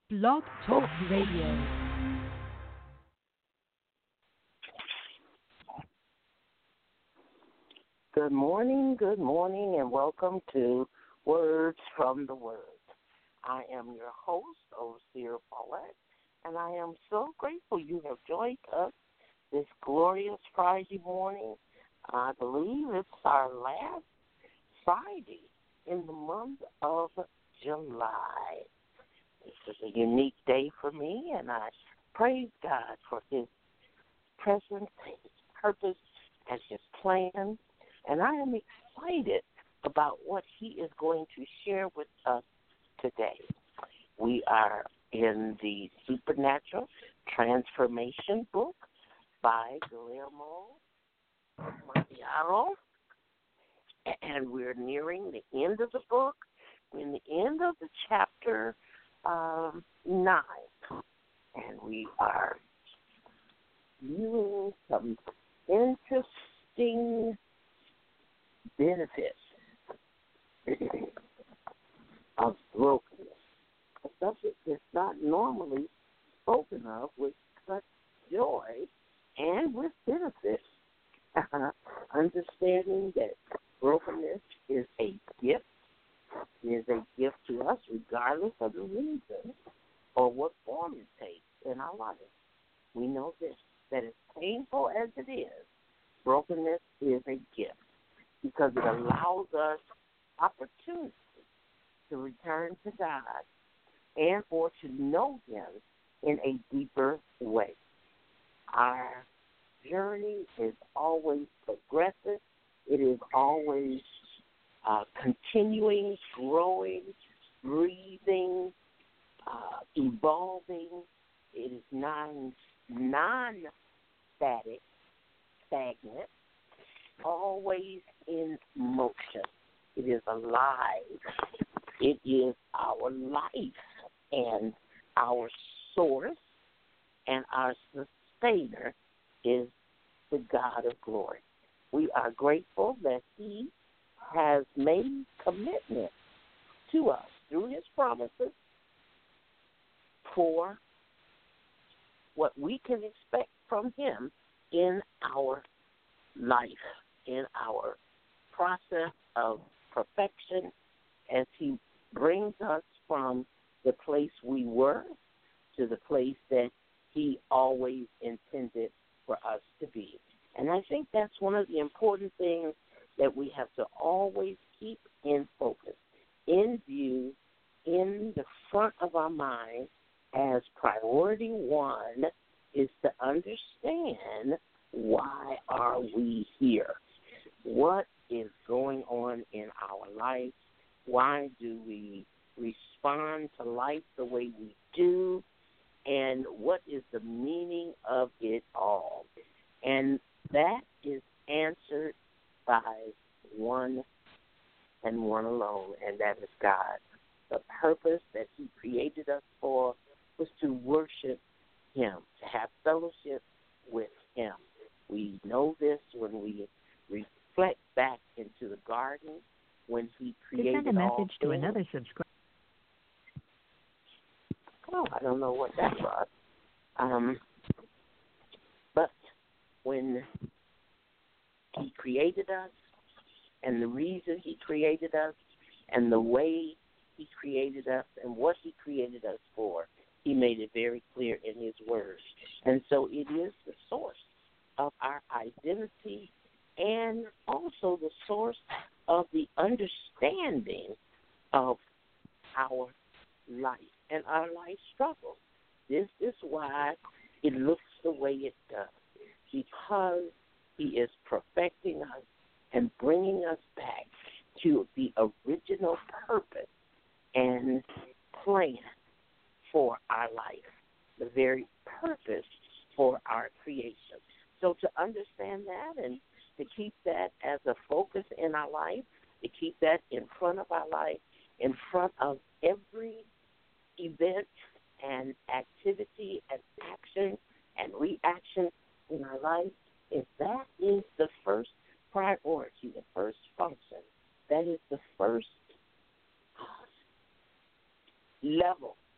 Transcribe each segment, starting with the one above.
Blog Talk Radio. Good morning, and welcome to Words from the Word. I am your host, Overseer Paulette, and I am so grateful you have joined us this glorious Friday morning. I believe it's our last Friday in the month of July. This is a unique day for me, and I praise God for His presence, His purpose, and His plan. And I am excited about what He is going to share with us today. We are in the Supernatural Transformation book by Guillermo Monteiro, and we're nearing the end of the book. We're in the end of the chapter 9, and we are viewing some interesting benefits of brokenness, a subject that's not normally spoken of with such joy and with benefits. Understanding that brokenness is a gift, to us regardless of the reason or what form it takes in our life. We know this, that as painful as it is, brokenness is a gift because it allows us opportunity to return to God and or to know Him in a deeper way. Our journey is always progressive. It is always continuing, growing, breathing, evolving. It is non-static, stagnant, always in motion. It is alive. It is our life and our source, and our sustainer is the God of glory. We are grateful that He has made commitment to us through His promises for what we can expect from Him in our life, in our process of perfection, as He brings us from the place we were to the place that He always intended for us to be. And I think that's one of the important things that we have to always keep in focus, in view, in the front of our mind, as priority one is to understand, why are we here? What is going on in our life? Why do we respond to life the way we do? And what is the meaning of it all? And that is answered by one and one alone, and that is God. The purpose that He created us for was to worship Him, to have fellowship with Him. We know this when we reflect back into the garden when He created all things. To send a message to another subscriber. Oh, I don't know what that was. But when He created us, and the reason He created us, and the way He created us, and what He created us for, He made it very clear in His Word. And so it is the source of our identity and also the source of the understanding of our life and our life struggles. This is why it looks the way it does, because He is perfecting us and bringing us back to the original purpose and plan for our life, the very purpose for our creation. So to understand that and to keep that as a focus in our life, to keep that in front of our life, in front of every event and activity and action and reaction in our life, if that is the first priority, the first function, that is the first level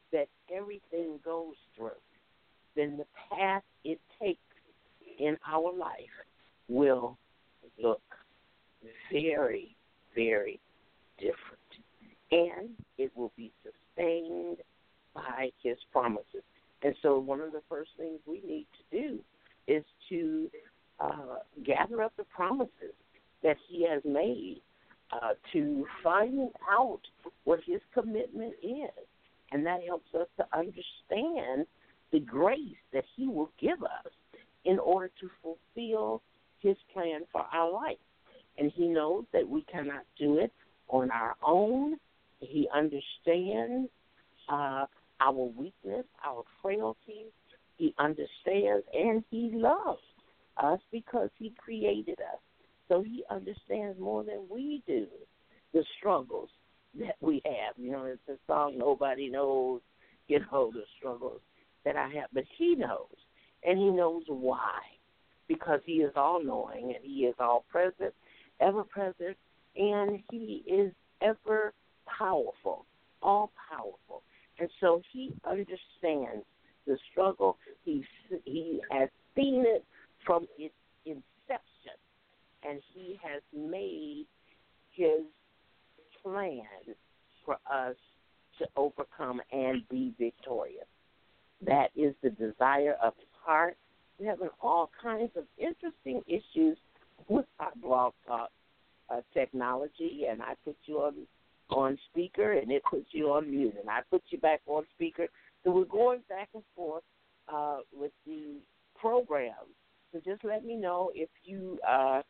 that everything goes through, then the path it takes in our life will look very, very different. And it will be sustained by his promises. And so one of the first things we need to do is to gather up the promises that he has made, to find out what his commitment is. And that helps us to understand the grace that he will give us in order to fulfill his plan for our life. And he knows that we cannot do it on our own. He understands our weakness, our frailty. He understands and he loves us because he created us. So he understands more than we do the struggles that we have. You know, it's a song, nobody knows, the struggles that I have. But he knows, and he knows why, because he is all-knowing, and he is all-present, ever-present, and he is ever-powerful, all-powerful. And so he understands the struggle. He has seen it from its inception, and he has made his plan for us to overcome and be victorious. That is the desire of his heart. We're having all kinds of interesting issues with our blog talk technology, and I put you on speaker, and it puts you on mute, and I put you back on speaker. So we're going back and forth with the program. So just let me know if you are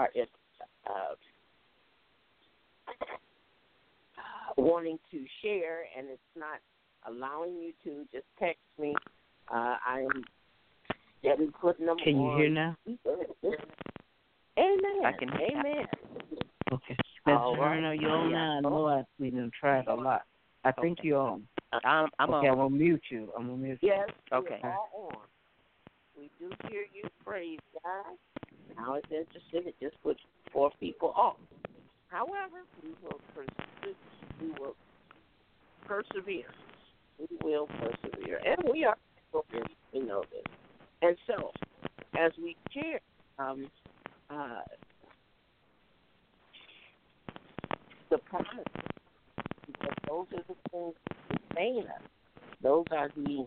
wanting to share and it's not allowing you to. Just text me. I am getting putting them on. Can you hear now? Amen. I can. Amen. Okay. Mr. All right. Herno, you on now? I know we done tried a lot. I think you're on. I'm okay, on. I'm going to mute you. Yes, okay. We're all on. We do hear you, praise God. Now it's interesting. It just puts 4 people off. However, we will persevere. We will persevere. And we are. We know this. And so, as we share, the promises, because those are the things that sustain us. Those are the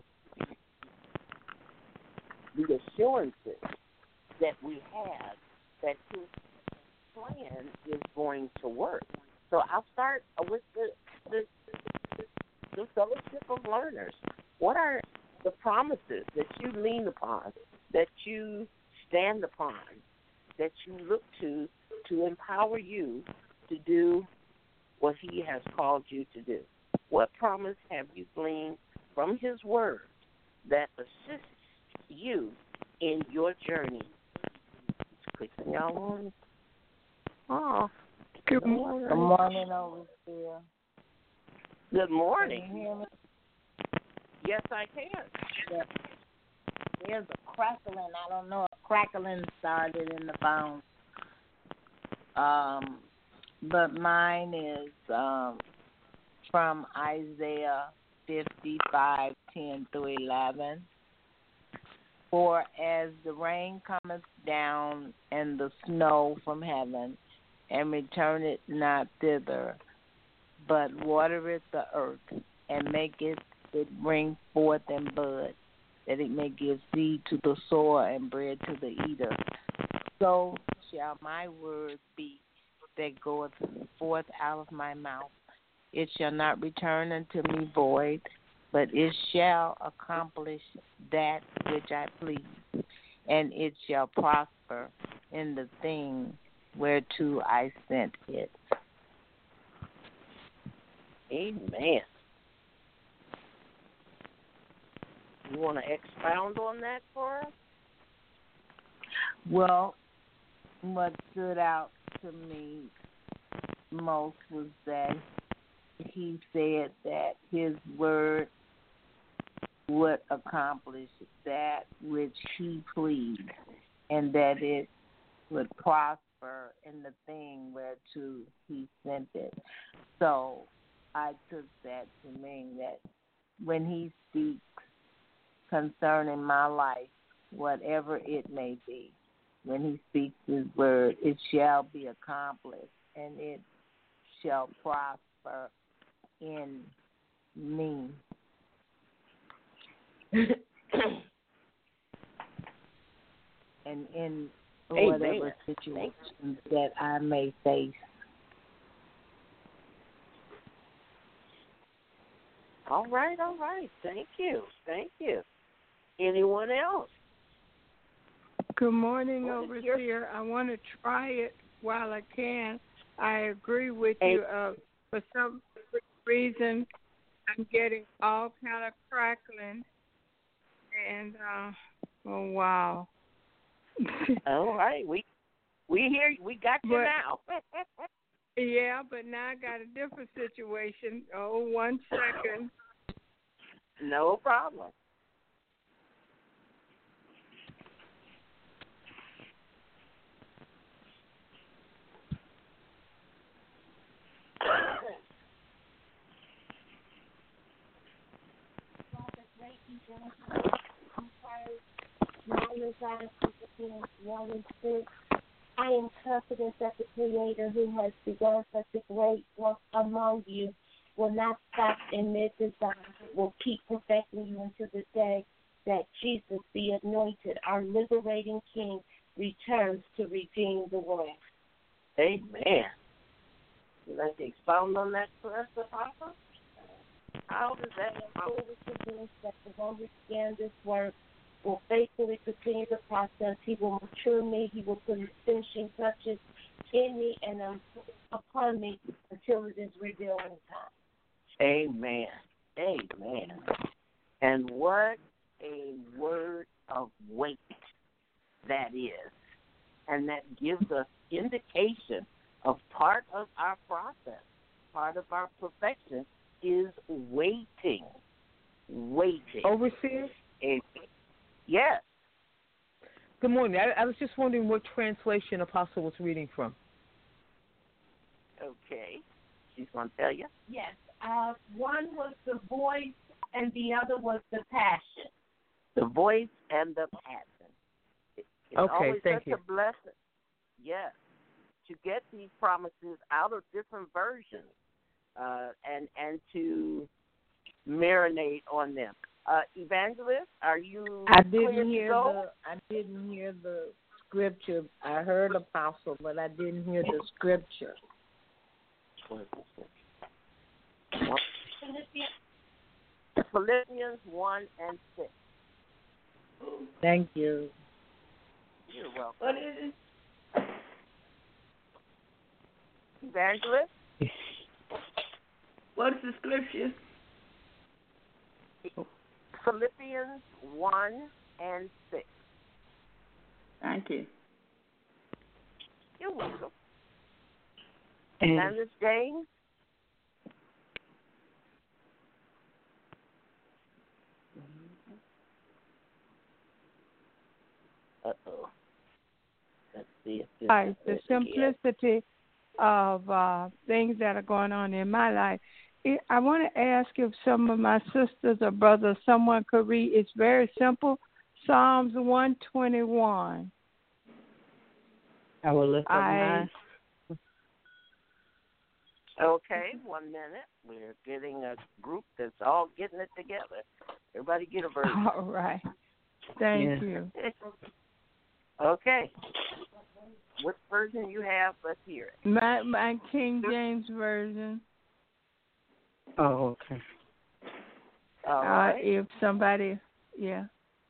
assurances that we have that his plan is going to work. So I'll start with the fellowship of learners. What are the promises that you lean upon, that you stand upon, that you look to empower you to do what he has called you to do? What promise have you gleaned from his word that assists you in your journey? Clicking y'all on. Oh, good morning, Overseer. Good morning. Can you hear me? Yes, I can. Yeah. There's a crackling. I don't know. A crackling started in the phone. But mine is from Isaiah 55:10-11. For as the rain cometh down and the snow from heaven, and returneth not thither, but watereth the earth, and maketh it bring forth and bud, that it may give seed to the sower and bread to the eater, so shall my word be that goeth forth out of my mouth. It shall not return unto me void, but it shall accomplish that which I please, and it shall prosper in the thing whereto I sent it. Amen. You want to expound on that for us? Well, what stood out to me most was that he said that his word would accomplish that which he pleased, and that it would prosper in the thing whereto he sent it. So I took that to mean that when he speaks concerning my life, whatever it may be. When he speaks his word, it shall be accomplished, and it shall prosper in me. And in whatever situations that I may face. All right. Thank you. Anyone else? Good morning, Overseer. I want to try it while I can. I agree with you. For some reason, I'm getting all kind of crackling. And, oh, wow. All right. We hear you. We got you now. Yeah, but now I got a different situation. Oh, 1 second. No problem. I am confident that the Creator who has begun such a great work among you will not stop in mid-design, will keep perfecting you until the day that Jesus, the anointed, our liberating King, returns to redeem the world. Amen. Would you like to expound on that for us, Apostle? How does that fully convinced that the one who began this work will faithfully continue the process. He will mature me. He will put his finishing touches in me and upon me until it is revealed in time. Amen. And what a word of weight that is. And that gives us indication of part of our process, part of our perfection is waiting. Overseer? Yes. Good morning. I was just wondering what translation Apostle was reading from. Okay. She's going to tell you? Yes. One was the voice and the other was the passion. The voice and the passion. It's always such a blessing. Yes. To get these promises out of different versions and to marinate on them. Evangelist, are you I didn't hear the scripture. I heard Apostle, but I didn't hear the scripture. Philippians 1 and 6. Thank you. You're welcome. What is it? Evangelist? What is the scripture? Philippians 1 and 6. Thank you. You're welcome. And Miss James? Uh-oh. Let's see if this The simplicity of things that are going on in my life. I want to ask if some of my sisters or brothers, someone could read. It's very simple. Psalms 121. I will lift up mine. Okay, 1 minute. We're getting a group that's all getting it together. Everybody get a version. All right. Thank you. Okay. What version you have? Let's hear it. My King James Version. Oh, okay. All right. If somebody, yeah.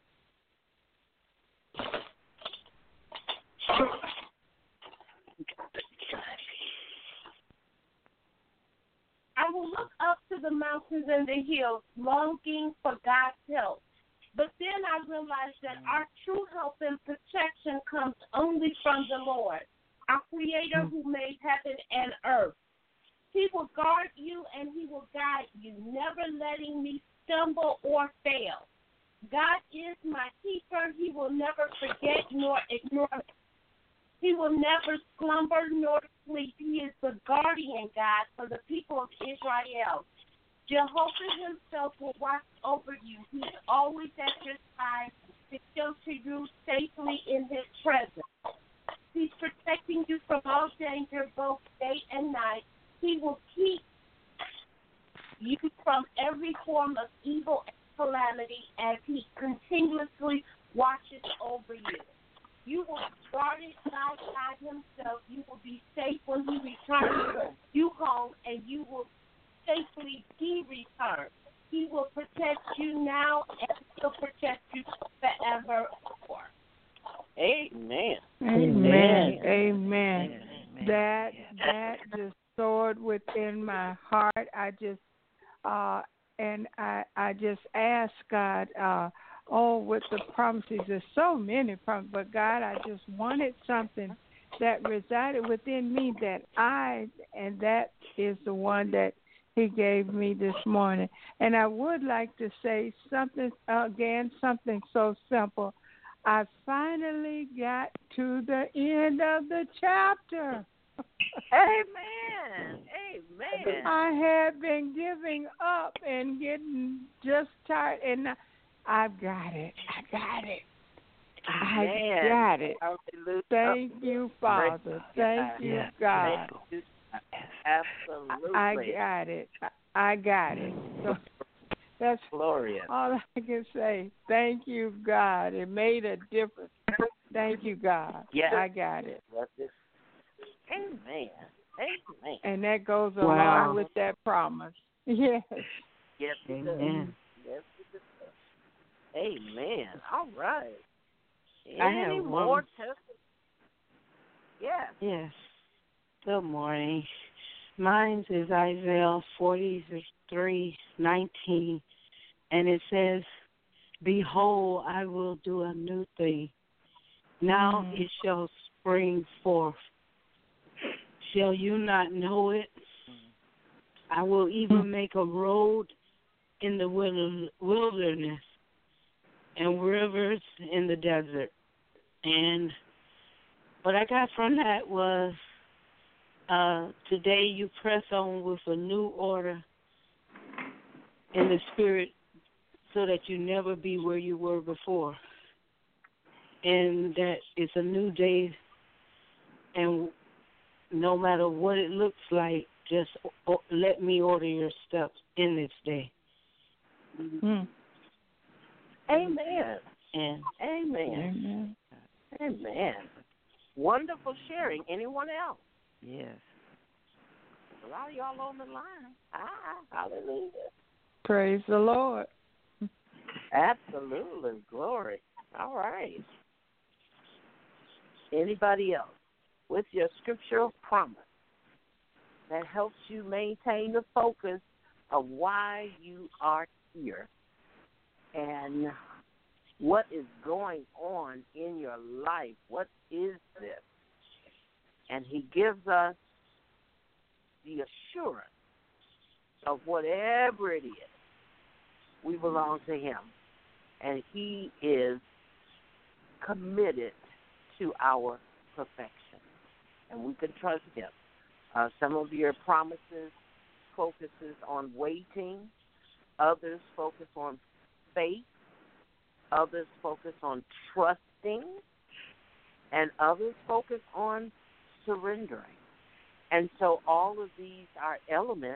I will look up to the mountains and the hills, longing for God's help. But then I realized that our true help and protection comes only from the Lord, our Creator who made heaven and earth. He will guard you and He will guide you, never letting me stumble or fail. God is my keeper. He will never forget nor ignore me. He will never slumber nor sleep. He is the guardian God for the people of Israel. Jehovah himself will watch over you. He's always at your side to shelter you safely in his presence. He's protecting you from all danger, both day and night. He will keep you from every form of evil and calamity as he continuously watches over you. You will be guarded by God himself. You will be safe when he returns you home, and you will safely be returned. He will protect you now, and he'll protect you forevermore. Amen. Amen. Amen. That just soared within my heart. I just asked God, with the promises, there's so many promises, but God, I just wanted something that resided within me and that is the one that he gave me this morning. And I would like to say something so simple. I finally got to the end of the chapter. Amen. Amen. I had been giving up and getting just tired, and I've got it. I got it. Hallelujah. Thank you, Father. Thank you, God. Absolutely. I got it. So that's glorious. all I can say. Thank you, God. It made a difference. Thank you, God. Yes. I got it. Amen. Amen. And that goes along with that promise. Yes. Yes, it does. Amen. Yes, it does. Amen. All right. I Any have more one. testimony? Yes. Yes. Good morning. Mine is Isaiah 43:19, and it says, "Behold, I will do a new thing. Now it shall spring forth. Shall you not know it? I will even make a road in the wilderness and rivers in the desert." And what I got from that was, today you press on with a new order in the spirit so that you never be where you were before. And that it's a new day, and no matter what it looks like, just let me order your steps in this day. Amen. And Amen. Amen. Wonderful sharing. Anyone else? yes. A lot of y'all on the line. Hallelujah. Praise the Lord. Absolutely. Glory. All right. Anybody else with your scriptural promise that helps you maintain the focus of why you are here and what is going on in your life? What is this? And he gives us the assurance of whatever it is, we belong to him. And he is committed to our perfection. And we can trust him. Some of your promises focuses on waiting. Others focus on faith. Others focus on trusting. And others focus on surrendering. And so all of these are elements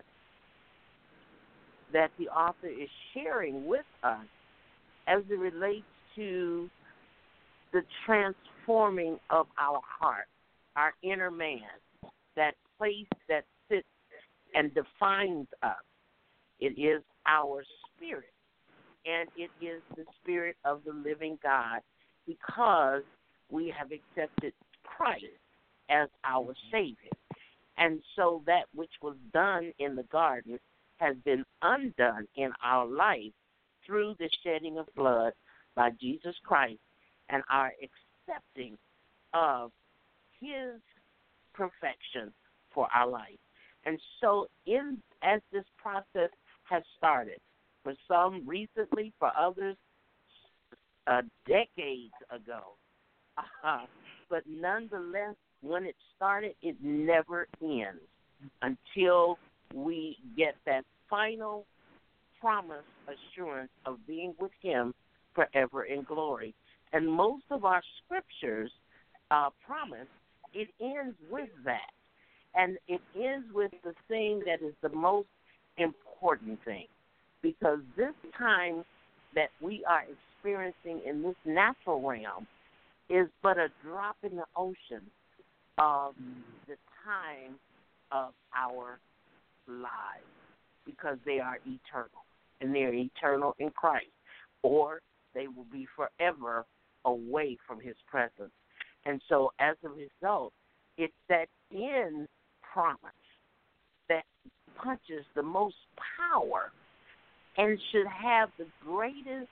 that the author is sharing with us as it relates to the transforming of our heart, our inner man, that place that sits and defines us. It is our spirit, and it is the spirit of the living God, because we have accepted Christ as our Savior. And so that which was done in the garden has been undone in our life through the shedding of blood by Jesus Christ and our accepting of his perfection for our life. And so as this process has started, for some recently, for others decades ago, but nonetheless, when it started, it never ends until we get that final promised assurance of being with him forever in glory. And most of our scriptures promise, it ends with that. And it ends with the thing that is the most important thing. Because this time that we are experiencing in this natural realm is but a drop in the ocean of the time of our lives, because they are eternal, and they are eternal in Christ, or they will be forever away from his presence. And so as a result, it's that end promise that punches the most power and should have the greatest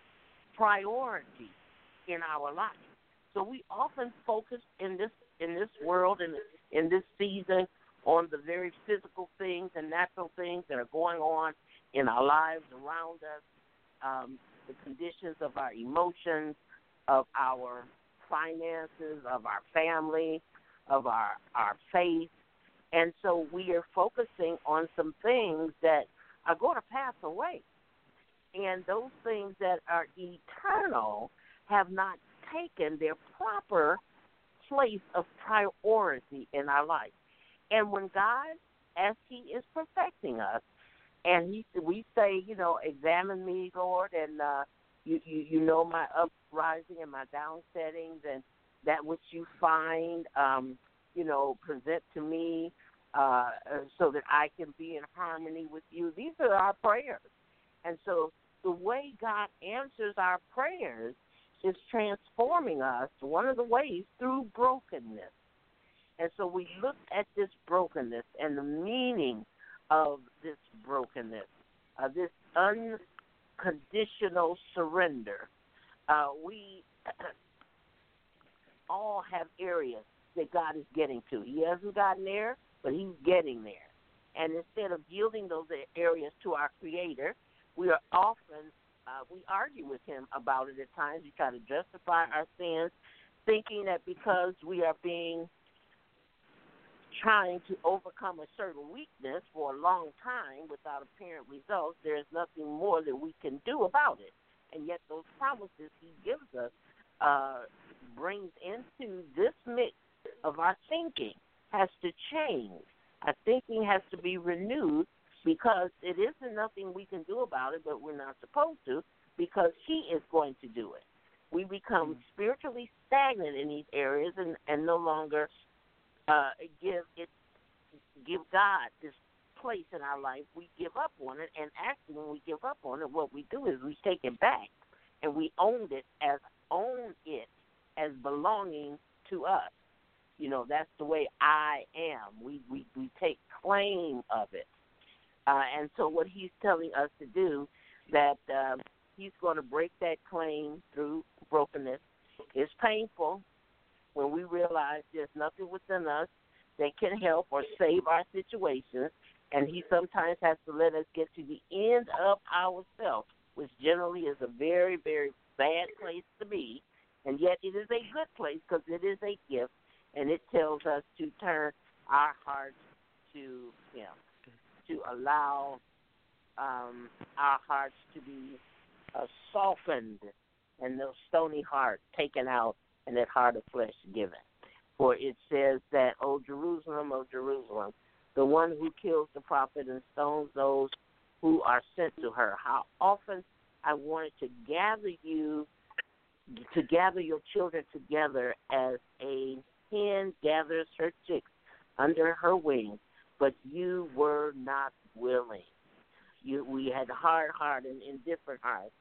priority in our life. So we often focus in this world and in this season on the very physical things and natural things that are going on in our lives around us, the conditions of our emotions, of our finances, of our family, of our faith. And so we are focusing on some things that are going to pass away. And those things that are eternal have not taken their proper place of priority in our life. And when God, as he is perfecting us, and we say, examine me, Lord, and you know my uprising and my downsettings, and that which you find, present to me so that I can be in harmony with you. These are our prayers. And so the way God answers our prayers is transforming us, one of the ways, through brokenness. And so we looked at this brokenness and the meaning of this brokenness, this unconditional surrender. We all have areas that God is getting to. He hasn't gotten there, but he's getting there. And instead of yielding those areas to our Creator, we are often, we argue with him about it at times. We try to justify our sins, thinking that because we are trying to overcome a certain weakness for a long time without apparent results, there is nothing more that we can do about it. And yet those promises he gives us brings into this mix of our thinking has to change. Our thinking has to be renewed, because it isn't nothing we can do about it, but we're not supposed to, because he is going to do it. We become spiritually stagnant in these areas and no longer give God this place in our life. We give up on it, and actually when we give up on it, what we do is we take it back, and we own it as belonging to us. That's the way I am. We take claim of it. And so what he's telling us to do, that he's going to break that claim through brokenness. It's painful when we realize there's nothing within us that can help or save our situation, and he sometimes has to let us get to the end of ourselves, which generally is a very, very bad place to be, and yet it is a good place because it is a gift, and it tells us to turn our hearts to him, to allow our hearts to be softened and those stony hearts taken out and that heart of flesh given. For it says that, O Jerusalem, the one who kills the prophet and stones those who are sent to her. How often I wanted to gather your children together as a hen gathers her chicks under her wing, but you were not willing. We had a hard heart and indifferent heart.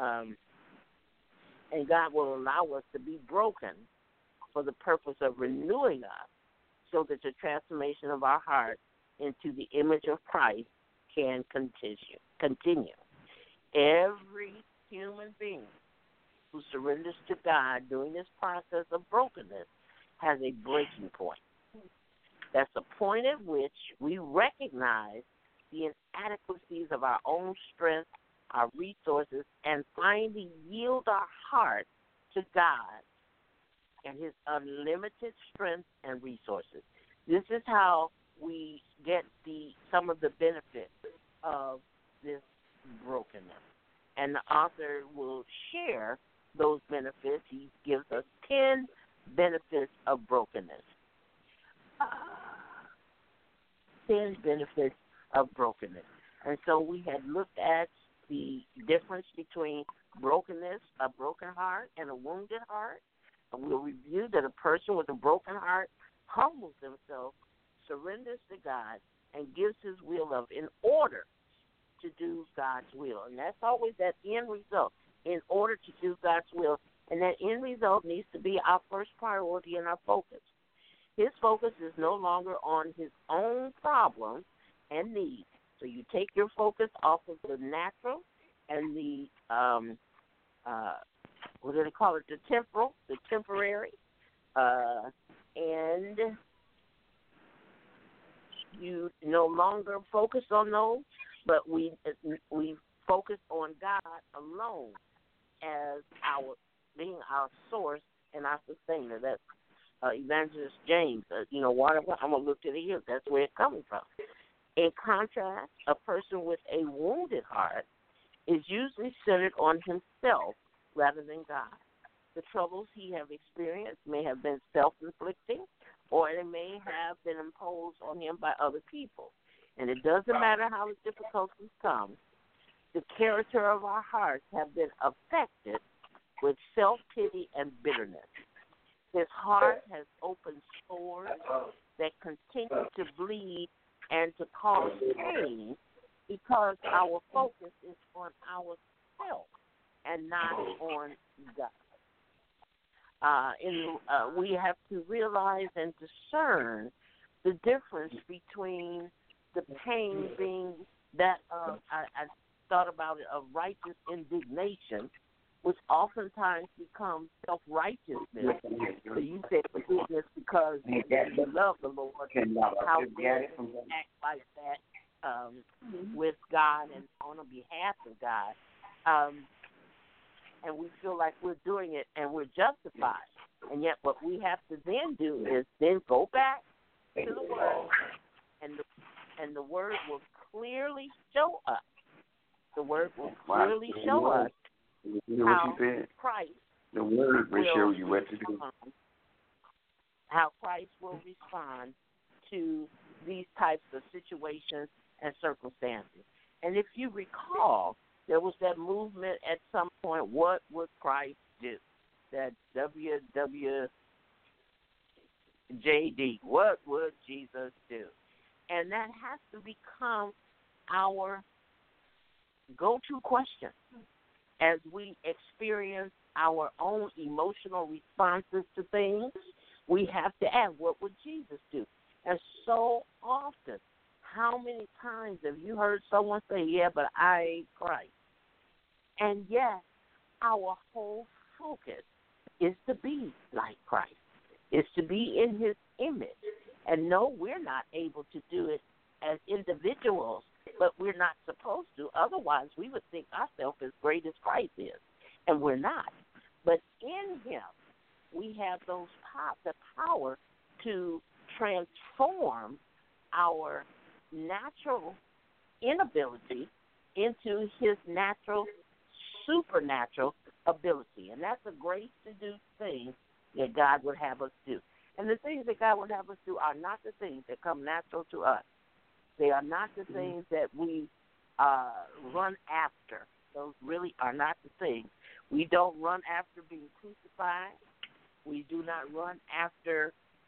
And God will allow us to be broken for the purpose of renewing us, so that the transformation of our heart into the image of Christ can continue. Every human being who surrenders to God during this process of brokenness has a breaking point. That's the point at which we recognize the inadequacies of our own strength, our resources, and finally yield our heart to God and his unlimited strength and resources. This is how we get some of the benefits of this brokenness. And the author will share those benefits. He gives us 10 benefits of brokenness. 10 benefits of brokenness. And so we had looked at the difference between brokenness, a broken heart, and a wounded heart. And we'll review that a person with a broken heart humbles himself, surrenders to God, and gives his will up in order to do God's will. And that's always that end result, in order to do God's will. And that end result needs to be our first priority and our focus. His focus is no longer on his own problems and needs. So you take your focus off of the natural and the, what do they call it, the temporal, the temporary, and you no longer focus on those, but we focus on God alone as being our source and our sustainer. That's Evangelist James. Whatever, I'm going to look to the hills. That's where it's coming from. In contrast, a person with a wounded heart is usually centered on himself rather than God. The troubles he have experienced may have been self-inflicting, or they may have been imposed on him by other people. And it doesn't matter how the difficulties come, the character of our hearts have been affected with self-pity and bitterness. His heart has opened sores that continue to bleed and to cause pain because our focus is on ourselves and not on God. We have to realize and discern the difference between the pain being that I thought about it, of righteous indignation, which oftentimes becomes self-righteousness. So you said forgiveness because you love the Lord. How dare you act like that with God and on behalf of God? And we feel like we're doing it and we're justified. And yet what we have to then do is then go back to the Word, and the Word will clearly show us. The Word will clearly show us how Christ the Word will show you what to do. How Christ will respond to these types of situations and circumstances. And if you recall, there was that movement at some point, what would Christ do? That WWJD, what would Jesus do? And that has to become our go-to question as we experience our own emotional responses to things. We have to ask, what would Jesus do? And so often, how many times have you heard someone say, yeah, but I ain't Christ? And yet, our whole focus is to be like Christ, is to be in his image. And no, we're not able to do it as individuals, but we're not supposed to. Otherwise, we would think ourselves as great as Christ is, and we're not. But in him, we have the power to transform our natural inability into his natural, supernatural ability. And that's a grace-to-do thing that God would have us do. And the things that God would have us do are not the things that come natural to us. They are not the things that we run after. Those really are not the things. We don't run after being crucified. We do not run after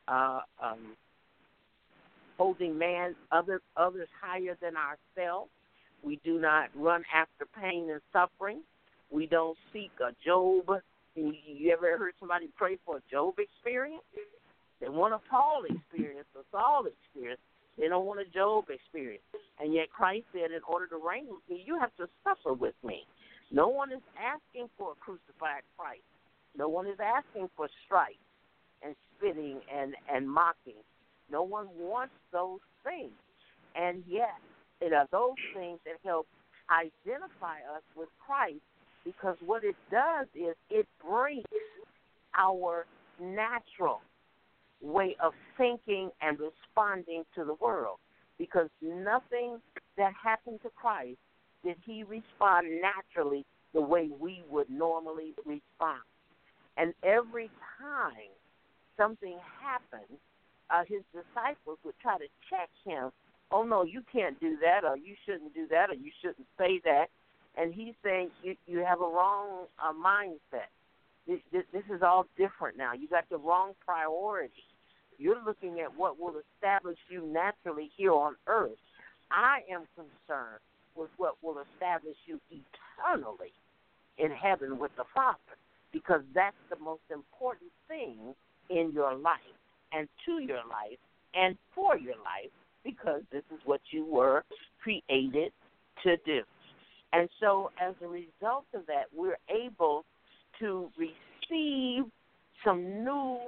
holding others higher than ourselves. We do not run after pain and suffering. We don't seek a Job. You ever heard somebody pray for a Job experience? They want a Paul experience, a Saul experience. They don't want a Job experience. And yet Christ said, in order to reign with me, you have to suffer with me. No one is asking for a crucified Christ. No one is asking for strife and spitting and mocking. No one wants those things. And yet, it are those things that help identify us with Christ, because what it does is it breaks our natural way of thinking and responding to the world, because nothing that happened to Christ did he respond naturally the way we would normally respond? And every time something happened, his disciples would try to check him. Oh, no, you can't do that, or you shouldn't do that, or you shouldn't say that. And he's saying, you have a wrong mindset. This is all different now. You got the wrong priority. You're looking at what will establish you naturally here on earth. I am concerned with what will establish you eternally in heaven with the Father, because that's the most important thing in your life and to your life and for your life, because this is what you were created to do. And so as a result of that, we're able to receive some new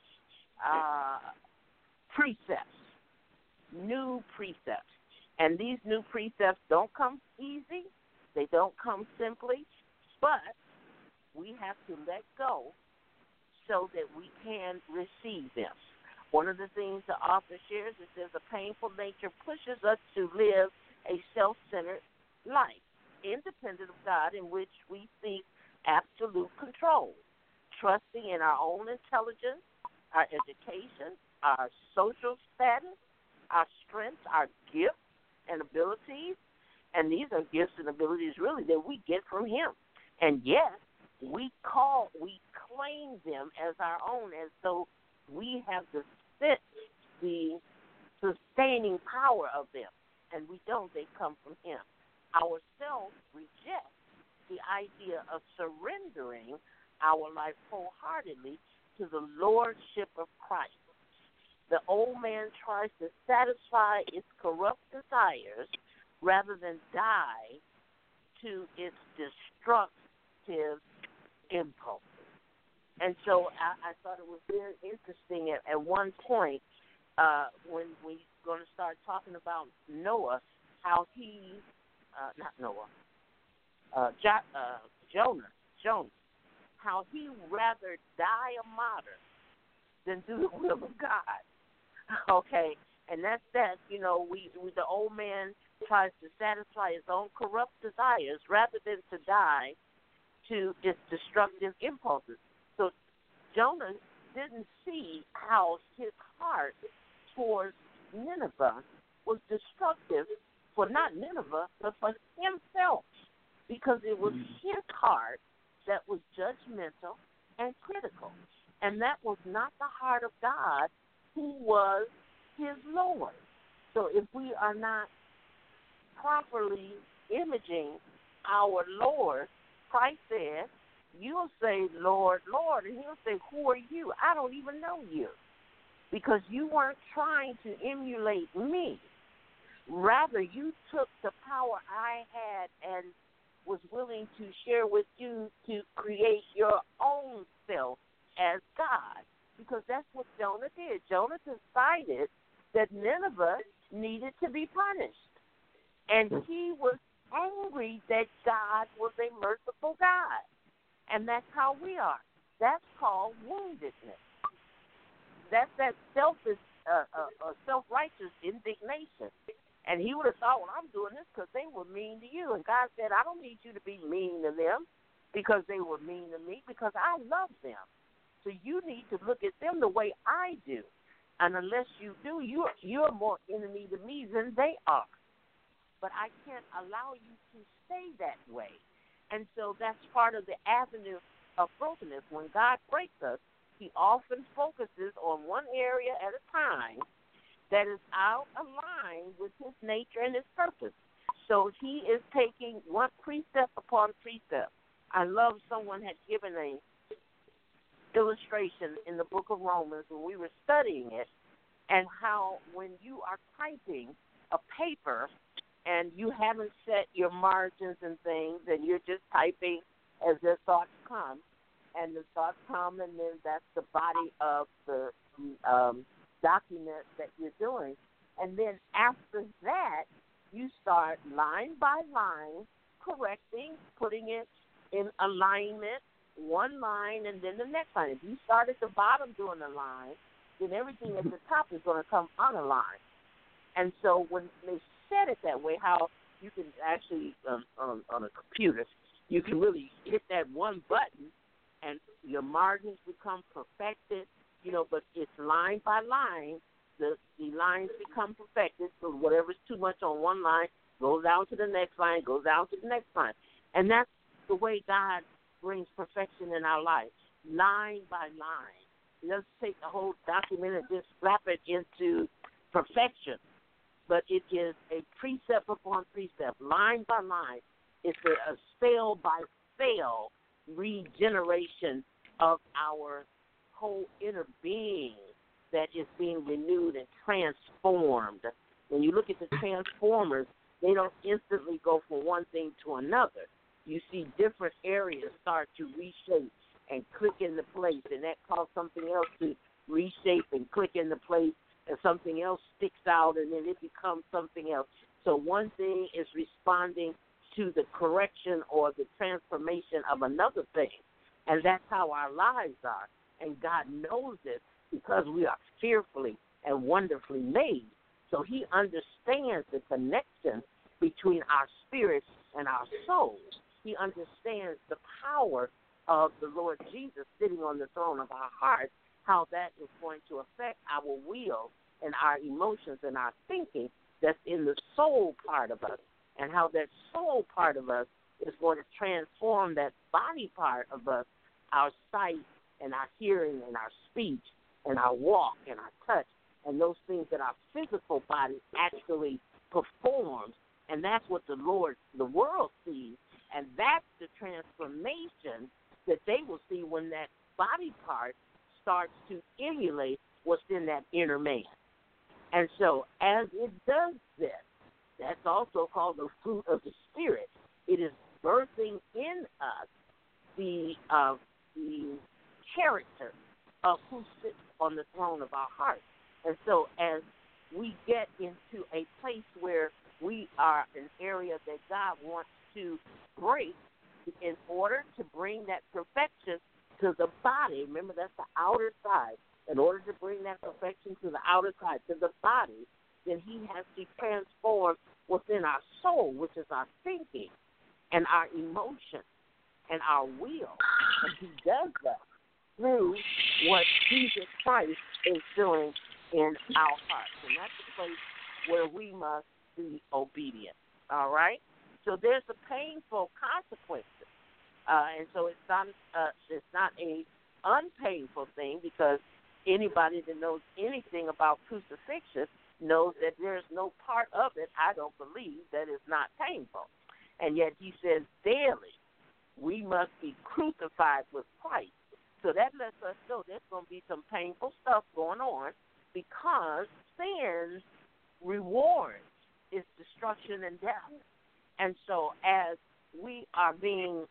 precepts. And these new precepts don't come easy. They don't come simply. But we have to let go so that we can receive them. One of the things the author shares is that a painful nature pushes us to live a self-centered life, independent of God, in which we seek absolute control, trusting in our own intelligence, our education, our social status, our strengths, our gifts and abilities. And these are gifts and abilities really that we get from him. And yes, we claim them as our own, as though we have the sustaining power of them. And we don't. They come from him. Ourselves reject the idea of surrendering our life wholeheartedly to the lordship of Christ. The old man tries to satisfy its corrupt desires rather than die to its destructive impulses. And so I thought it was very interesting at one point when we're going to start talking about Noah, how he, Jonah, how he rather die a martyr than do the will of God. Okay, and that's that. You know, the old man tries to satisfy his own corrupt desires rather than to die to its destructive impulses. So Jonah didn't see how his heart towards Nineveh was destructive for not Nineveh, but for himself, because it was his heart that was judgmental and critical. And that was not the heart of God, who was his Lord. So if we are not properly imaging our Lord, Christ said, you'll say, Lord, Lord, and he'll say, who are you? I don't even know you, because you weren't trying to emulate me. Rather, you took the power I had and was willing to share with you to create your own self as God, because that's what Jonah did. Jonah decided that Nineveh needed to be punished, and he was angry that God was a merciful God, and that's how we are. That's called woundedness. That's that self-righteous indignation. And he would have thought, well, I'm doing this because they were mean to you. And God said, I don't need you to be mean to them because they were mean to me, because I love them. So you need to look at them the way I do. And unless you do, you're more enemy to me than they are. But I can't allow you to stay that way. And so that's part of the avenue of brokenness. When God breaks us, he often focuses on one area at a time that is out of line with his nature and his purpose. So he is taking one precept upon precept. I love someone had given a illustration in the book of Romans when we were studying it, and how when you are typing a paper and you haven't set your margins and things, and you're just typing as the thoughts come, and the thoughts come, and then that's the body of the document that you're doing. And then after that, you start line by line correcting, putting it in alignment, one line and then the next line. If you start at the bottom doing the line, then everything at the top is going to come unaligned. And so when they said it that way, how you can actually on a computer, you can really hit that one button, and your margins become perfected. But it's line by line. The lines become perfected. So whatever's too much on one line goes down to the next line, goes down to the next line, and that's the way God brings perfection in our life, line by line. He doesn't take the whole document and just slap it into perfection, but it is a precept upon precept, line by line. It's a cell by cell regeneration of our whole inner being that is being renewed and transformed. When you look at the transformers, they don't instantly go from one thing to another. You see different areas start to reshape and click into place, and that causes something else to reshape and click into place, and something else sticks out, and then it becomes something else. So one thing is responding to the correction or the transformation of another thing, and that's how our lives are. And God knows this because we are fearfully and wonderfully made. So he understands the connection between our spirit and our soul. He understands the power of the Lord Jesus sitting on the throne of our heart, how that is going to affect our will and our emotions and our thinking that's in the soul part of us, and how that soul part of us is going to transform that body part of us, our sight and our hearing and our speech and our walk and our touch, and those things that our physical body actually performs. And that's what the world sees, and that's the transformation that they will see when that body part starts to emulate what's in that inner man. And so as it does this, that's also called the fruit of the Spirit. It is birthing in us the character of who sits on the throne of our heart. And so as we get into a place where we are an area that God wants to break in order to bring that perfection to the body, remember that's the outer side, in order to bring that perfection to the outer side, to the body, then he has to transform within our soul, which is our thinking and our emotion and our will. And he does that through what Jesus Christ is doing in our hearts. And that's the place where we must be obedient. All right? So there's a painful consequences. And so it's not a unpainful thing, because anybody that knows anything about crucifixion knows that there's no part of it, I don't believe, that is not painful. And yet he says daily we must be crucified with Christ. So that lets us know there's going to be some painful stuff going on, because sin's reward is destruction and death. And so as we are being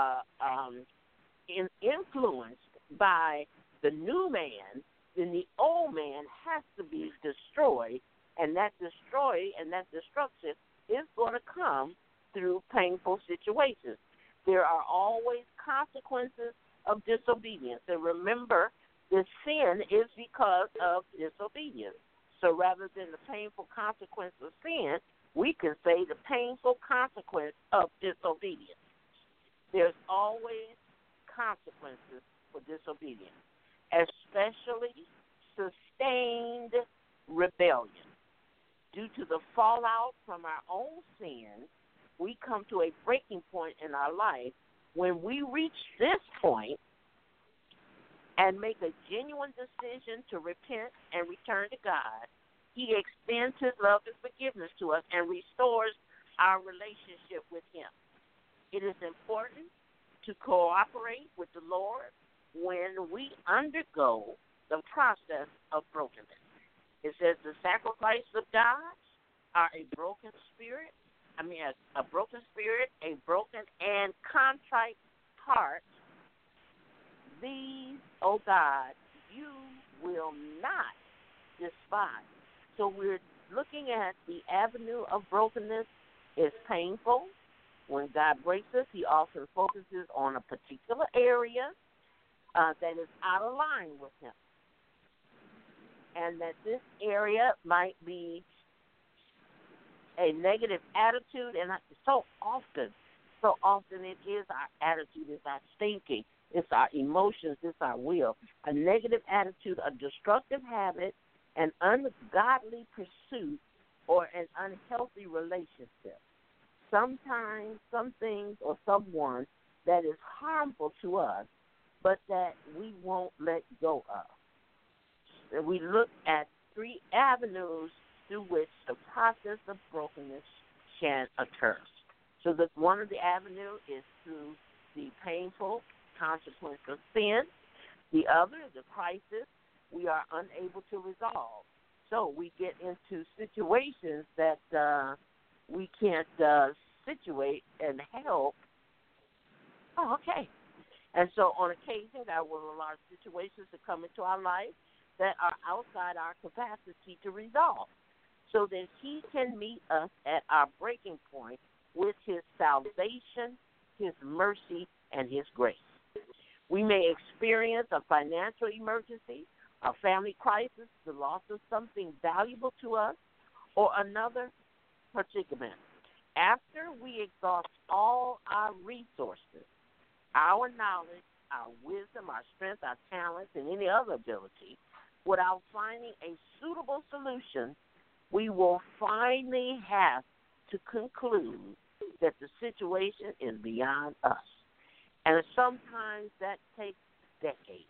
influenced by the new man, then the old man has to be destroyed, and that destruction is going to come through painful situations. There are always consequences of disobedience. And remember, the sin is because of disobedience. So rather than the painful consequence of sin, we can say the painful consequence of disobedience. There's always consequences for disobedience, especially sustained rebellion. Due to the fallout from our own sins, we come to a breaking point in our life. When we reach this point and make a genuine decision to repent and return to God, he extends his love and forgiveness to us and restores our relationship with him. It is important to cooperate with the Lord when we undergo the process of brokenness. It says the sacrifice of God are a broken spirit, a broken spirit, a broken and contrite heart. These, O God, you will not despise. So we're looking at the avenue of brokenness. It's painful. When God breaks us, he often focuses on a particular area that is out of line with him. And that this area might be a negative attitude, and so often it is our attitude, it's our thinking, it's our emotions, it's our will. A negative attitude, a destructive habit, an ungodly pursuit, or an unhealthy relationship. Sometimes, some things or someone that is harmful to us, but that we won't let go of. And we look at 3 avenues through which the process of brokenness can occur. So one of the avenues is through the painful consequence of sin. The other, the crisis, we are unable to resolve. So we get into situations that we can't situate and help. Oh, okay. And so on occasion, there will allow situations to come into our life that are outside our capacity to resolve, so that he can meet us at our breaking point with his salvation, his mercy, and his grace. We may experience a financial emergency, a family crisis, the loss of something valuable to us, or another predicament. After we exhaust all our resources, our knowledge, our wisdom, our strength, our talents, and any other ability, without finding a suitable solution, we will finally have to conclude that the situation is beyond us. And sometimes that takes decades.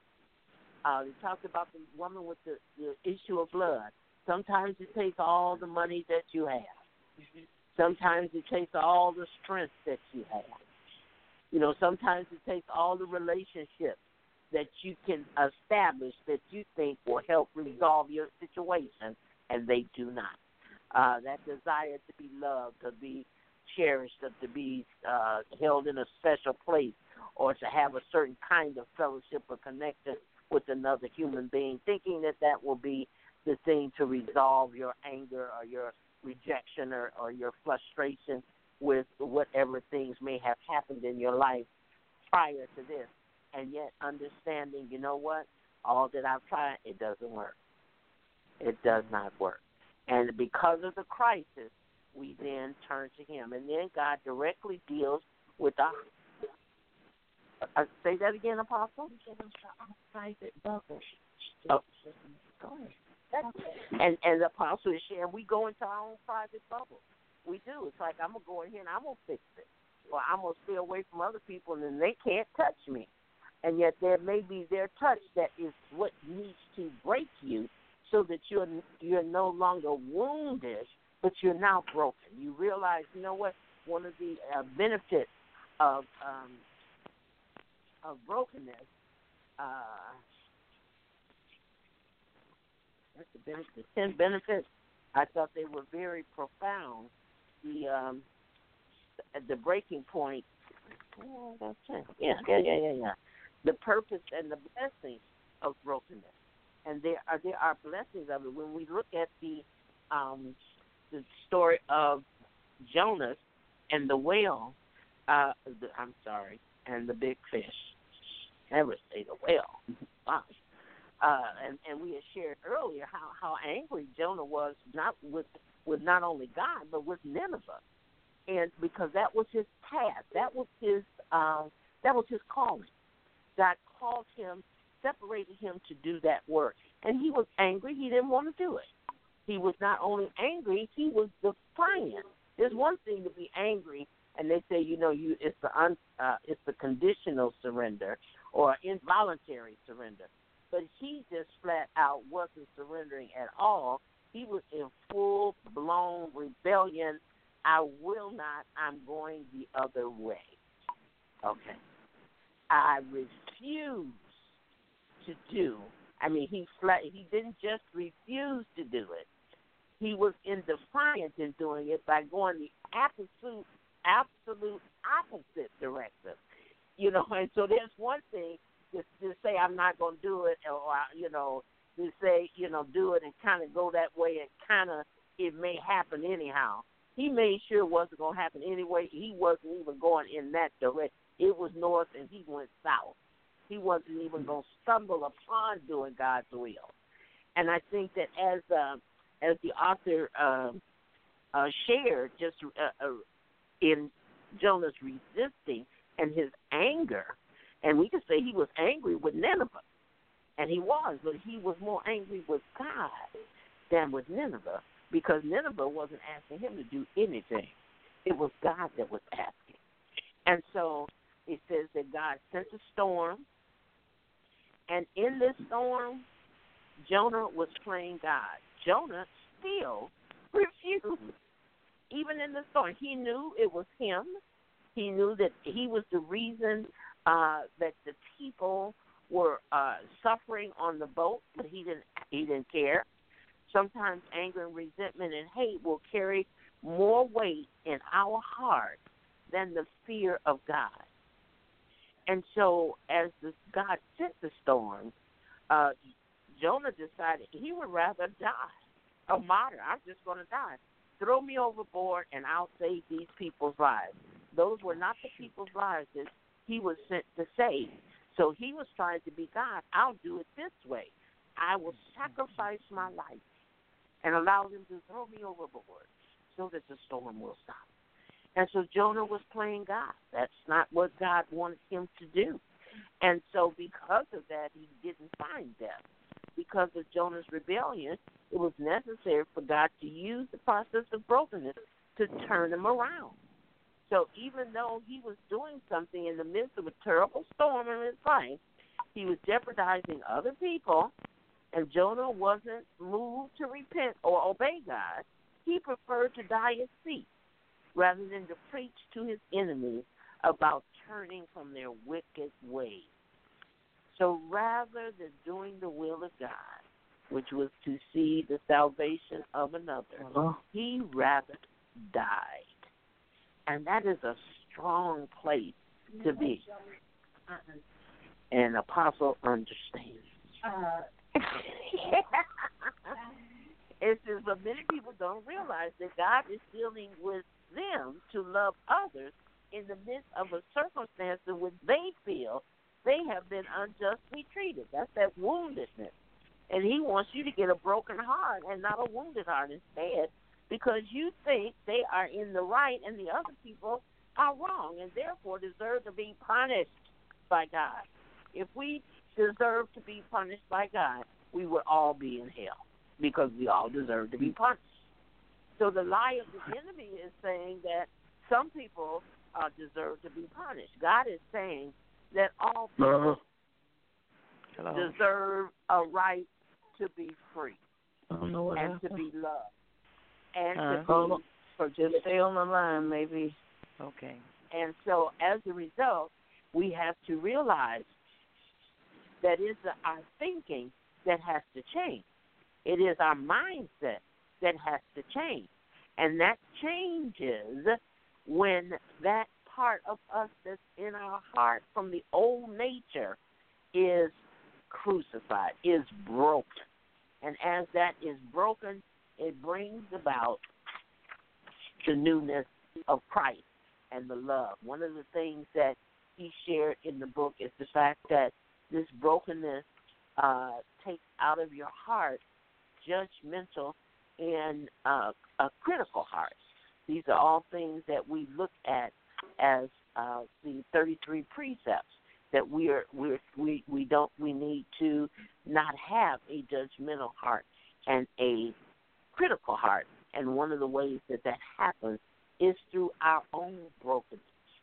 We talked about the woman with the issue of blood. Sometimes it takes all the money that you have. Sometimes it takes all the strength that you have. You know, sometimes it takes all the relationships that you can establish that you think will help resolve your situation, and they do not. That desire to be loved, to be cherished, or to be held in a special place, or to have a certain kind of fellowship or connection with another human being, thinking that that will be the thing to resolve your anger or your rejection or your frustration with whatever things may have happened in your life prior to this. And yet understanding, you know what, all that I've tried, it doesn't work. It does not work. And because of the crisis, we then turn to him. And then God directly deals with our... say that again, Apostle? Private bubble. Oh. Go ahead. And the Apostle is sharing, we go into our own private bubble. We do. It's like, I'm going to go in here and I'm going to fix it. Or I'm going to stay away from other people and then they can't touch me. And yet there may be their touch that is what needs to break you so that you're no longer wounded, but you're now broken. You realize, you know what, one of the benefits of brokenness, what's the benefit? The 10 benefits, I thought they were very profound. The breaking point, that's it. Yeah. The purpose and the blessing of brokenness, and there are blessings of it. When we look at the story of Jonas and the whale, and the big fish. Never say the whale. Wow. And we had shared earlier how angry Jonah was, not with not only God but with Nineveh, and because that was his task, that was his calling. God called him, separated him to do that work. And he was angry. He didn't want to do it. He was not only angry, he was defiant. There's one thing to be angry, and they say, it's the conditional surrender or involuntary surrender. But he just flat out wasn't surrendering at all. He was in full-blown rebellion. I will not. I'm going the other way. Okay. I refuse to do. I mean, he didn't just refuse to do it. He was in defiance in doing it by going the absolute opposite direction. And so there's one thing to say I'm not going to do it, or to say do it and kind of go that way, and kind of it may happen anyhow. He made sure it wasn't going to happen anyway. He wasn't even going in that direction. It was north, and he went south. He wasn't even going to stumble upon doing God's will. And I think that as the author shared just in Jonah's resisting and his anger. And we could say he was angry with Nineveh. And he was, but he was more angry with God than with Nineveh, because Nineveh wasn't asking him to do anything. It was God that was asking. And so it says that God sent a storm, and in this storm, Jonah was playing God. Jonah still refused. Even in the storm, he knew it was him. He knew that he was the reason that the people were suffering on the boat, but he didn't care. Sometimes anger and resentment and hate will carry more weight in our heart than the fear of God. And so as God sent the storm, Jonah decided he would rather die, a martyr. I'm just going to die. Throw me overboard and I'll save these people's lives. Those were not the people's lives that he was sent to save. So he was trying to be God. I'll do it this way. I will sacrifice my life and allow them to throw me overboard so that the storm will stop. And so Jonah was playing God. That's not what God wanted him to do. And so because of that, he didn't find death. Because of Jonah's rebellion, it was necessary for God to use the process of brokenness to turn him around. So even though he was doing something in the midst of a terrible storm in his life, he was jeopardizing other people, and Jonah wasn't moved to repent or obey God. He preferred to die at sea rather than to preach to his enemies about turning from their wicked ways. So rather than doing the will of God, which was to see the salvation of another, he rather died. And that is a strong place to be. An apostle understands. It's just, but many people don't realize that God is dealing with them to love others in the midst of a circumstance in which they feel they have been unjustly treated. That's that woundedness. And he wants you to get a broken heart and not a wounded heart instead, because you think they are in the right and the other people are wrong and therefore deserve to be punished by God. If we deserve to be punished by God, we would all be in hell because we all deserve to be punished. So the lie of the enemy is saying that some people deserve to be punished. God is saying that all people deserve a right to be free and to be loved. And to be, just stay on the line, maybe. Okay. And so as a result, we have to realize that it's our thinking that has to change. It is our mindset that has to change. And that changes when that part of us that's in our heart from the old nature is crucified, is broken. And as that is broken, it brings about the newness of Christ and the love. One of the things that he shared in the book is the fact that this brokenness takes out of your heart judgmental and a critical heart. These are all things that we look at as the 33 precepts that we need to not have a judgmental heart and a critical heart. And one of the ways that happens is through our own brokenness.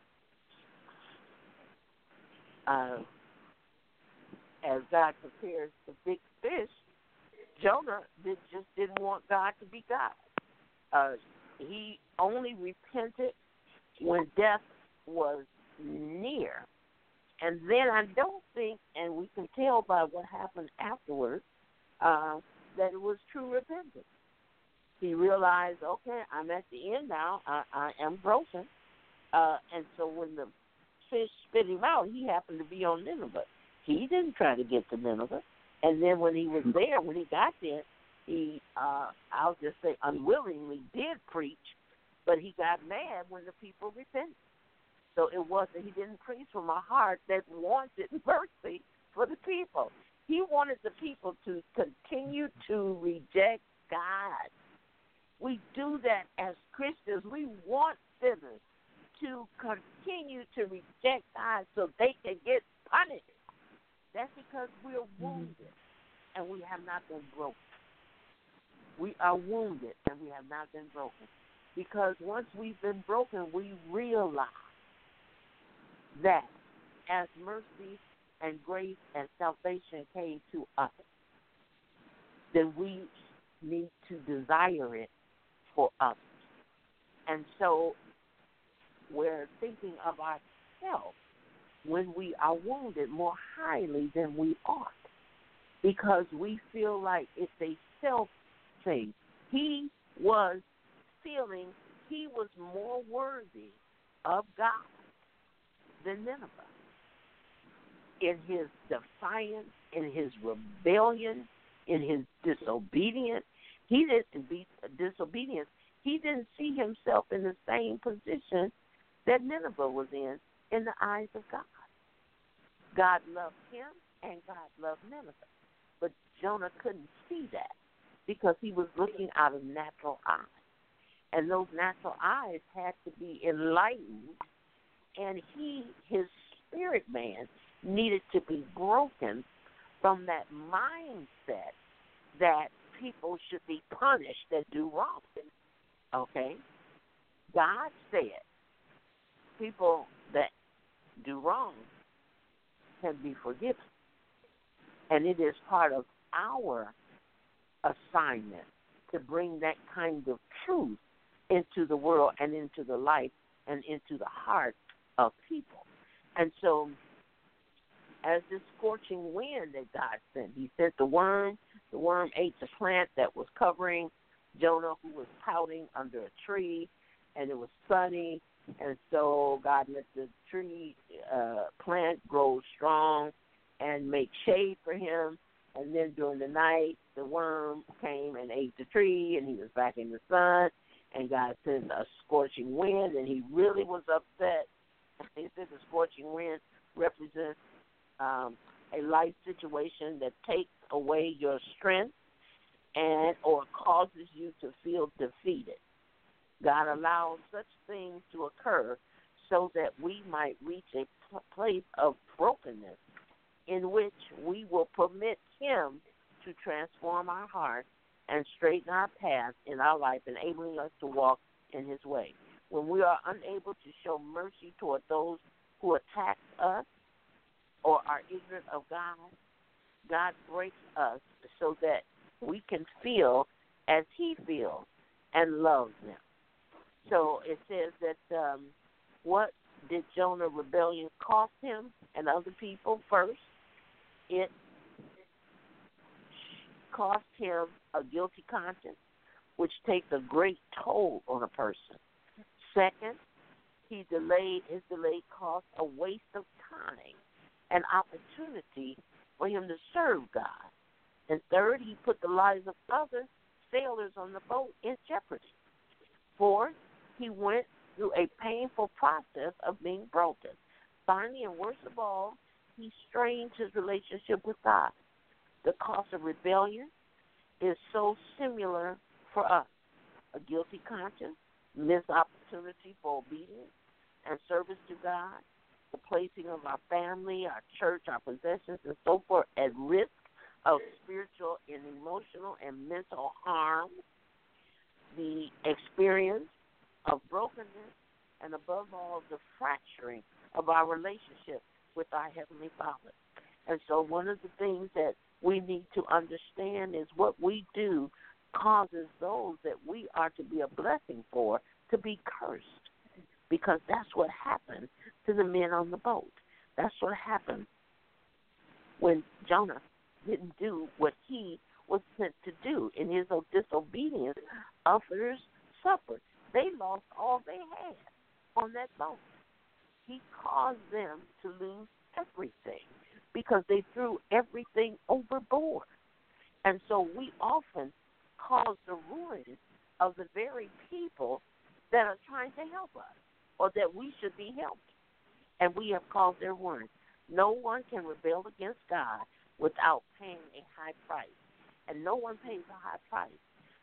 As God prepares the big fish, Jonah just didn't want God to be God. He only repented when death was near. And then I don't think, and we can tell by what happened afterwards, that it was true repentance. He realized, okay, I'm at the end now. I am broken. And so when the fish spit him out, he happened to be on Nineveh. He didn't try to get to Nineveh. And then when he was there, when he got there, he, I'll just say unwillingly did preach, but he got mad when the people repented. So it wasn't, he didn't preach from a heart that wanted mercy for the people. He wanted the people to continue to reject God. We do that as Christians. We want sinners to continue to reject God so they can get punished. That's because we're wounded and we have not been broken. We are wounded and we have not been broken. Because once we've been broken, we realize that as mercy and grace and salvation came to us, then we need to desire it for others. And so we're thinking of ourselves when we are wounded more highly than we ought, because we feel like it's a self thing. He was feeling he was more worthy of God than Nineveh. In his defiance, in his rebellion, in his disobedience, he didn't see himself in the same position that Nineveh was in the eyes of God. God loved him and God loved Nineveh. But Jonah couldn't see that because he was looking out of natural eyes. And those natural eyes had to be enlightened, and his spirit man, needed to be broken from that mindset that people should be punished that do wrong. Okay? God said people that do wrong can be forgiven. And it is part of our assignment to bring that kind of truth into the world and into the life and into the heart of people. And so, as this scorching wind that God sent, he sent the worm. The worm ate the plant that was covering Jonah, who was pouting under a tree, and it was sunny. And so God let the tree plant grow strong and make shade for him. And then during the night, the worm came and ate the tree, and he was back in the sun. And God sent a scorching wind, and he really was upset. He said the scorching wind represents a life situation that takes away your strength and or causes you to feel defeated. God allows such things to occur so that we might reach a place of brokenness in which we will permit him to transform our heart and straighten our path in our life, enabling us to walk in his way. When we are unable to show mercy toward those who attack us or are ignorant of God, God breaks us so that we can feel as he feels and love them. So it says that what did Jonah's rebellion cost him and other people? First, it cost him a guilty conscience, which takes a great toll on a person. Second, his delay caused a waste of time and opportunity for him to serve God. And third, he put the lives of other sailors on the boat in jeopardy. Fourth, he went through a painful process of being broken. Finally, and worst of all, he strained his relationship with God. The cost of rebellion is so similar for us. A guilty conscience, missed opportunity for obedience and service to God, the placing of our family, our church, our possessions, and so forth at risk of spiritual and emotional and mental harm, the experience of brokenness, and above all, the fracturing of our relationship with our Heavenly Father. And so one of the things that we need to understand is what we do causes those that we are to be a blessing for to be cursed, because that's what happened to the men on the boat. That's what happened when Jonah didn't do what he was sent to do. In his disobedience, others suffered. They lost all they had on that boat. He caused them to lose everything because they threw everything overboard. And so we often cause the ruin of the very people that are trying to help us or that we should be helped. And we have caused their ruin. No one can rebel against God without paying a high price. And no one pays a high price.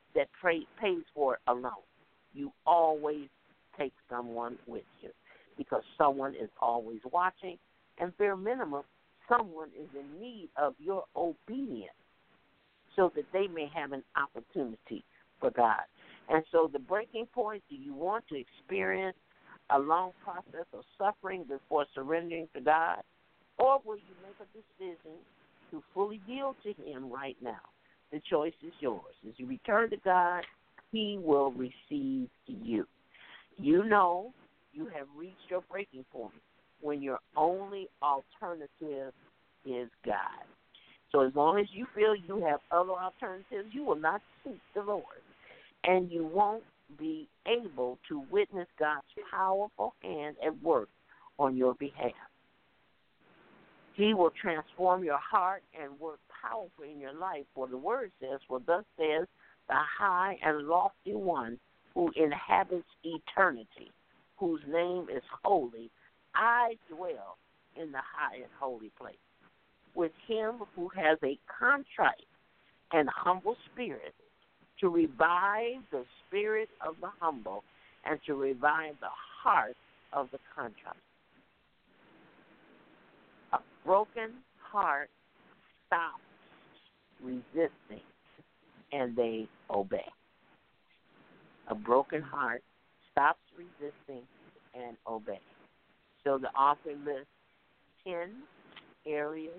that pays for it alone. You always take someone with you because someone is always watching, and bare minimum, someone is in need of your obedience so that they may have an opportunity for God. And so the breaking point, do you want to experience a long process of suffering before surrendering to God, or will you make a decision to fully yield to Him right now? The choice is yours. As you return to God, He will receive you. You know you have reached your breaking point when your only alternative is God. So as long as you feel you have other alternatives, you will not seek the Lord. And you won't be able to witness God's powerful hand at work on your behalf. He will transform your heart and work powerfully in your life. For the word says, for thus says the high and lofty one who inhabits eternity, whose name is holy, I dwell in the high and holy place. With him who has a contrite and humble spirit, to revive the spirit of the humble and to revive the heart of the contrite. A broken heart stops resisting and they obey. A broken heart stops resisting and obey. So the author lists 10 areas,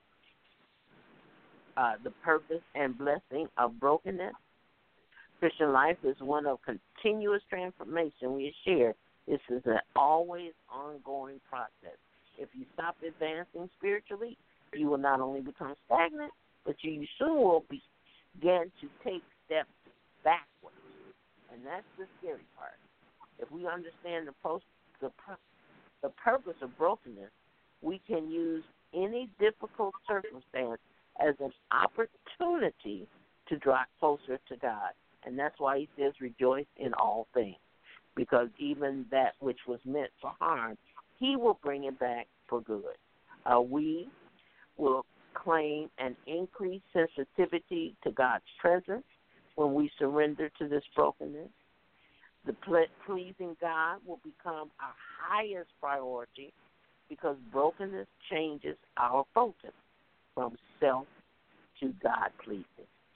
the purpose and blessing of brokenness. Christian life is one of continuous transformation. We share this is an always ongoing process. If you stop advancing spiritually, you will not only become stagnant, but you soon will begin to take steps backwards. And that's the scary part. If we understand the purpose of brokenness, we can use any difficult circumstance as an opportunity to draw closer to God. And that's why he says rejoice in all things, because even that which was meant for harm, he will bring it back for good. We will claim an increased sensitivity to God's presence when we surrender to this brokenness. The pleasing God will become our highest priority because brokenness changes our focus from self to God-pleasing.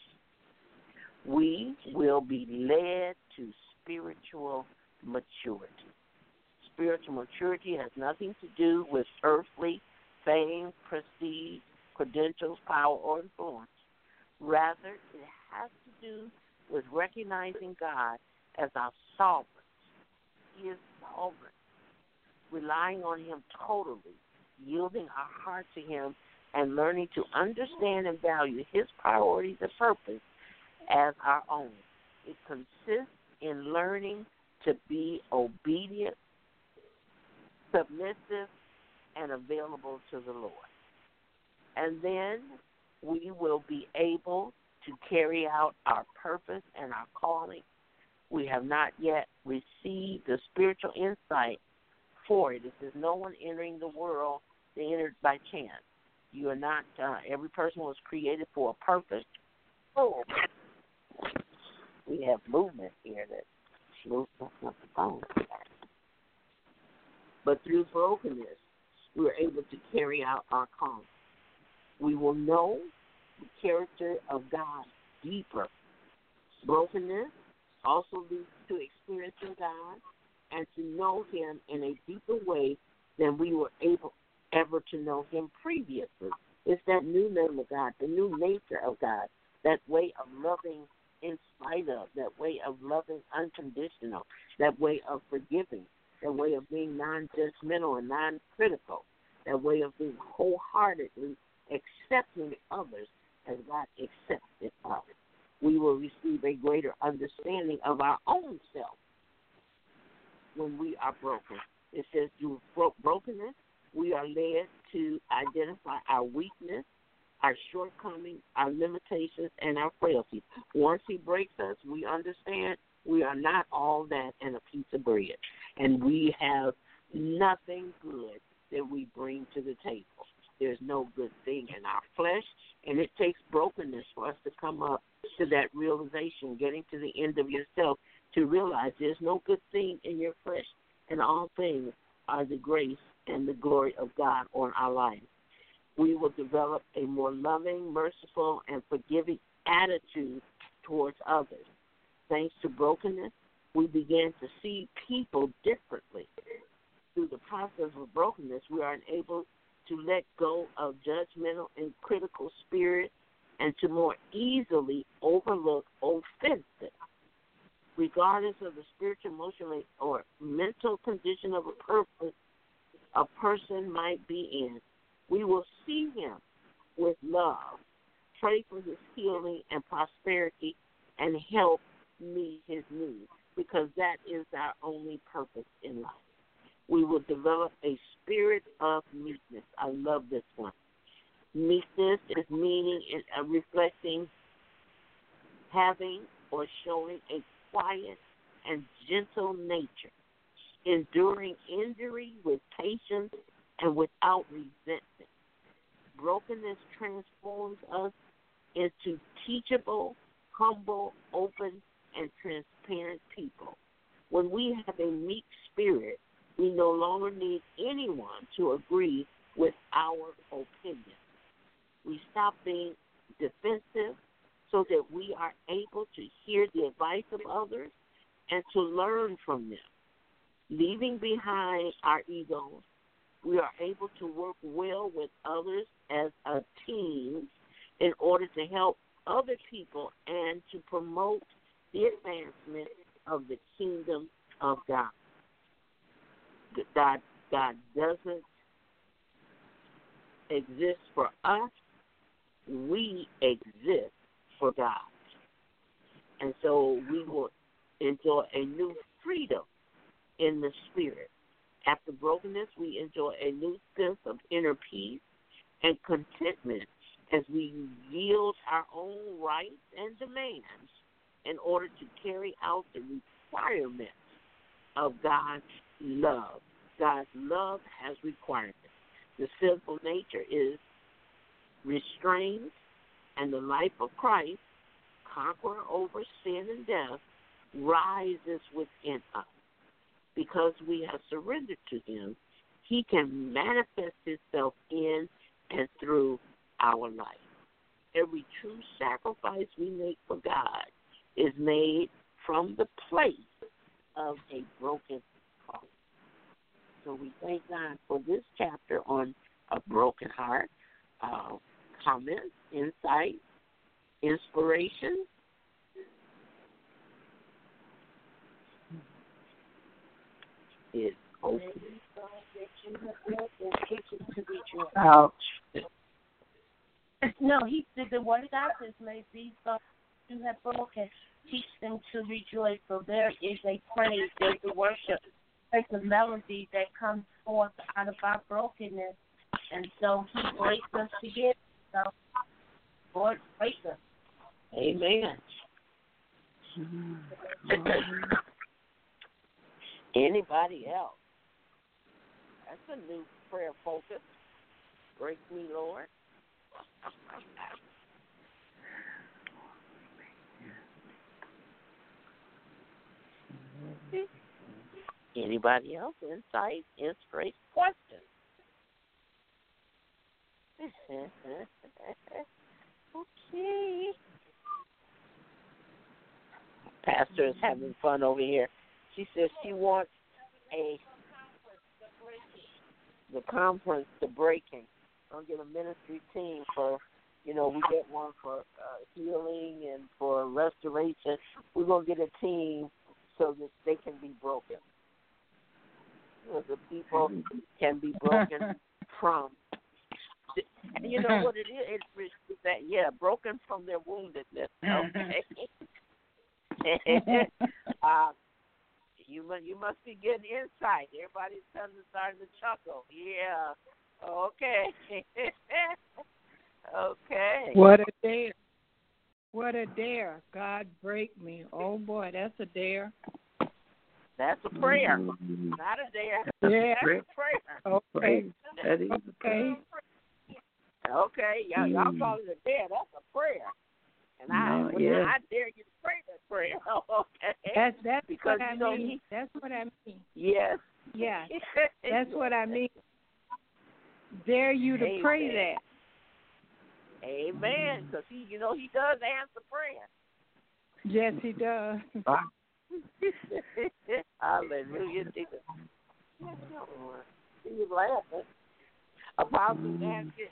We will be led to spiritual maturity. Spiritual maturity has nothing to do with earthly fame, prestige, credentials, power, or influence. Rather, it has to do with recognizing God as our sovereign. He is sovereign. Relying on him totally, yielding our heart to him, and learning to understand and value his priorities and purpose as our own. It consists in learning to be obedient, submissive, and available to the Lord. And then we will be able to carry out our purpose and our calling. We have not yet received the spiritual insight for it. It says no one entering the world, they entered by chance. You are not, every person was created for a purpose. Oh, we have movement here that moves up the phone. But through brokenness, we're able to carry out our calling. We will know the character of God deeper. Brokenness also leads to experiencing God and to know him in a deeper way than we were able ever to know him previously. It's that new name of God, the new nature of God, that way of loving in spite of, that way of loving unconditional, that way of forgiving, that way of being non-judgmental and non-critical, that way of being wholeheartedly accepting others as God accepted us. We will receive a greater understanding of our own self when we are broken. It says through brokenness, we are led to identify our weakness, our shortcomings, our limitations, and our frailties. Once he breaks us, we understand we are not all that and a piece of bread, and we have nothing good that we bring to the table. there's no good thing in our flesh, and it takes brokenness for us to come up to that realization, getting to the end of yourself to realize there's no good thing in your flesh, and all things are the grace and the glory of God on our life. We will develop a more loving, merciful, and forgiving attitude towards others. Thanks to brokenness, we begin to see people differently. Through the process of brokenness, we are able to let go of judgmental and critical spirit and to more easily overlook offenses. Regardless of the spiritual, emotional, or mental condition of a person might be in, we will see him with love, pray for his healing and prosperity, and help meet his needs, because that is our only purpose in life. We will develop a spirit of meekness. I love this one. Meekness is meaning reflecting, having, or showing a quiet and gentle nature, enduring injury with patience and without resentment. Brokenness transforms us into teachable, humble, open, and transparent people. When we have a meek spirit, we no longer need anyone to agree with our opinion. We stop being defensive so that we are able to hear the advice of others and to learn from them. Leaving behind our egos, we are able to work well with others as a team in order to help other people and to promote the advancement of the kingdom of God. God doesn't exist for us. We exist for God. And so we will enjoy a new freedom in the spirit. After brokenness, we enjoy a new sense of inner peace and contentment as we yield our own rights and demands in order to carry out the requirements of God's love. God's love has requirements. The sinful nature is restrained, and the life of Christ, conqueror over sin and death, rises within us. Because we have surrendered to him, he can manifest himself in and through our life. Every true sacrifice we make for God is made from the place of a broken heart. So we thank God for this chapter on a broken heart. Comments, insight, inspiration. Is open. Ouch. No, he said the word of God says, may these songs you have broken, teach them to rejoice. So there is a praise, there's a worship, there's a melody that comes forth out of our brokenness. And so he breaks us together. So, Lord, break us. Amen. Anybody else? That's a new prayer focus. Break me, Lord. Anybody else? Insight, inspiration, questions? Okay. Pastor is having fun over here. She says she wants the conference, the breaking. I'll get a ministry team for, we get one for healing and for restoration. We're going to get a team so that they can be broken. So the people can be broken from. You know what it is? It's that, broken from their woundedness. Okay. You must be getting insight. Everybody's starting to chuckle. Yeah. Okay. Okay. What a dare. What a dare. God break me. Oh, boy, that's a dare. That's a prayer. Not a dare. Yeah. That's a prayer. Okay. That is okay. Okay, y'all call it a dare. That's a prayer. And I dare you to pray that prayer. Okay. That's because what I mean. That's what I mean. Yes. Yeah. That's what I mean. Dare you to pray that. Amen. Because he does answer prayer. Yes, he does. Hallelujah. He's laughing. Apostle Nancy.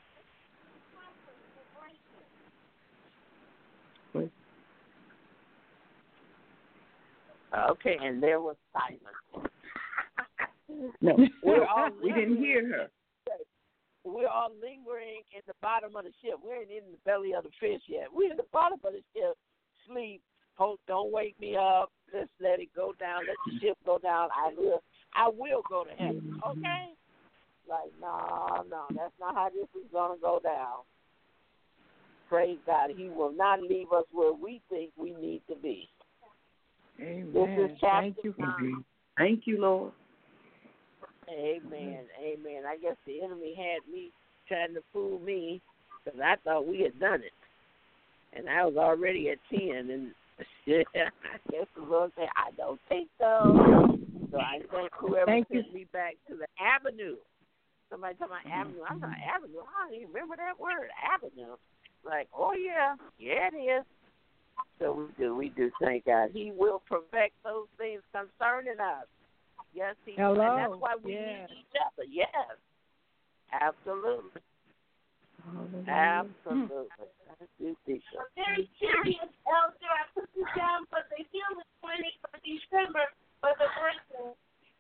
Okay, and there was silence. No, we didn't hear her. We're all lingering in the bottom of the ship. We ain't in the belly of the fish yet. We're in the bottom of the ship. Sleep. Don't wake me up. Just let it go down. Let the ship go down. I will go to heaven. Okay? Like, no, that's not how this is going to go down. Praise God. He will not leave us where we think we need to be. Amen. This is chapter 9. Thank you, Lord. Amen. Amen. I guess the enemy had me trying to fool me because I thought we had done it. And I was already at 10. And I guess the Lord said, I don't think so. So I thank whoever sent me back to the avenue. Somebody told me avenue. I'm not avenue. I don't even remember that word, avenue. Like, oh, yeah. Yeah, it is. So we do thank God. He will perfect those things concerning us. Yes, he will. And that's why we need each other. Yes. Absolutely. Absolutely. I'm very curious, Elder. I put this down, but they feel the 20th of December for the birthday.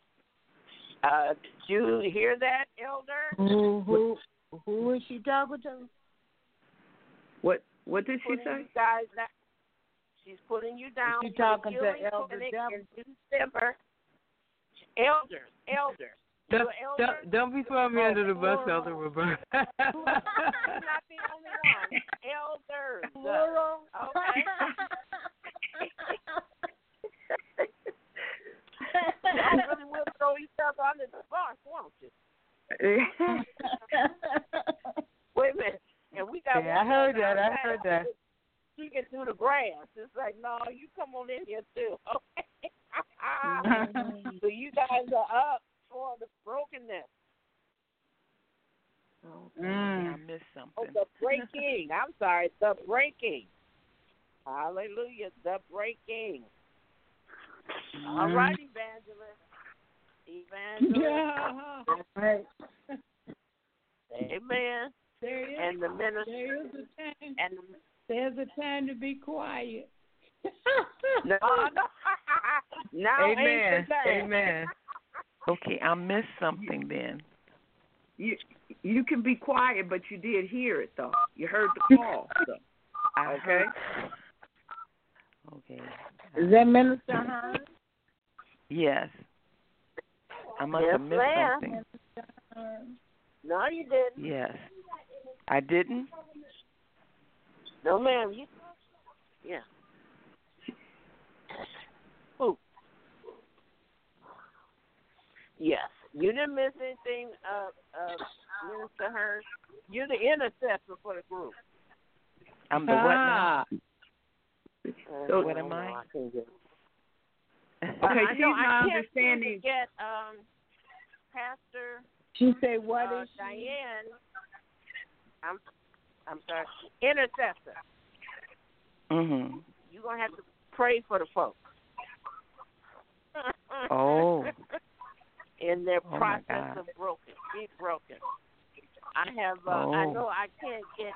Did you hear that, Elder? Who is she talking to? What did she say? She's putting you down. She's talking to Elder in December. Elders. Don't be throwing me under the bus, Elder Roberta. I'm not the only one. Elders. Plural. Okay. Y'all really will throw each other under the bus, won't you? Wait a minute. And we got I heard that. She can do the grass. It's like, no, you come on in here too. Okay. So you guys are up for the brokenness. I missed something. Oh, the breaking. I'm sorry, the breaking. Hallelujah, the breaking. All right, evangelist. Yeah. Right. Amen. And the minister. There's a time to be quiet. No. Amen. Okay, I missed something then. You can be quiet, but you did hear it, though. You heard the call. So. Okay? Okay. Is that Minister Hines? Yes. I must have missed something. No, you didn't. Yes. I didn't? No, ma'am. Yeah. Who? Yes. You didn't miss anything, Minister Hurst. You're the intercessor for the group. I'm the what now? So what am I? Okay, she's my understanding. Get Pastor. She said, "What is Diane?" I'm sorry, intercessor. Mhm. You're gonna have to pray for the folks. Oh. In their process of being broken. I have. I know I can't get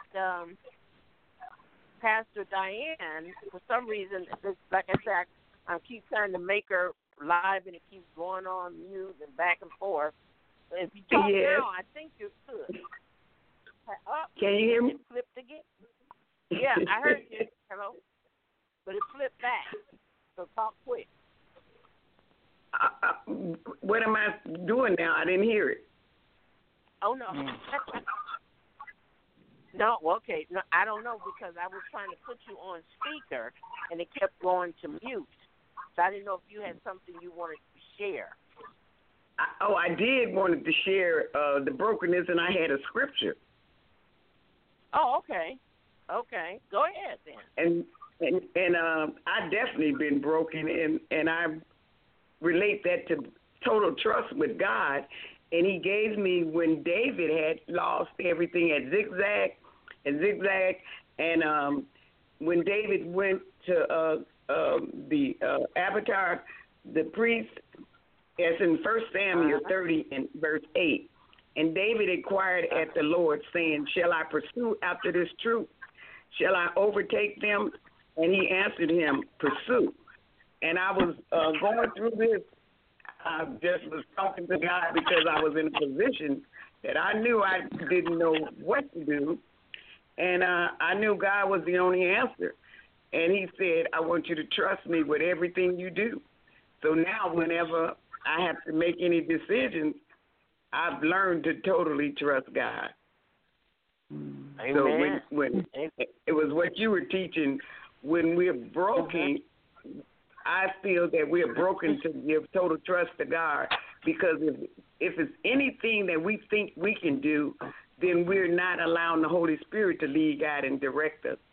Pastor Diane for some reason. Like I said, I keep trying to make her live, and it keeps going on mute and back and forth. So if you talk now, I think you're good. Can you hear me? It flipped again. Yeah, I heard you. Hello, but it flipped back. So talk quick. What am I doing now? I didn't hear it. Oh, no. No, okay. No, I don't know because I was trying to put you on speaker, and it kept going to mute. So I didn't know if you had something you wanted to share. I did wanted to share the brokenness, and I had a scripture. Oh, okay. Okay. Go ahead then. And I definitely been broken, and I relate that to total trust with God. And He gave me when David had lost everything at Ziklag, and when David went to the Abiathar, the priest, as in 1 Samuel 30 and verse 8. And David inquired at the Lord, saying, shall I pursue after this troop? Shall I overtake them? And He answered him, pursue. And I was going through this. I just was talking to God because I was in a position that I knew I didn't know what to do. And I knew God was the only answer. And He said, I want you to trust me with everything you do. So now whenever I have to make any decisions, I've learned to totally trust God. Amen. So when it was what you were teaching, when we're broken, I feel that we're broken to give total trust to God, because if it's anything that we think we can do, then we're not allowing the Holy Spirit to lead, guide, and direct us.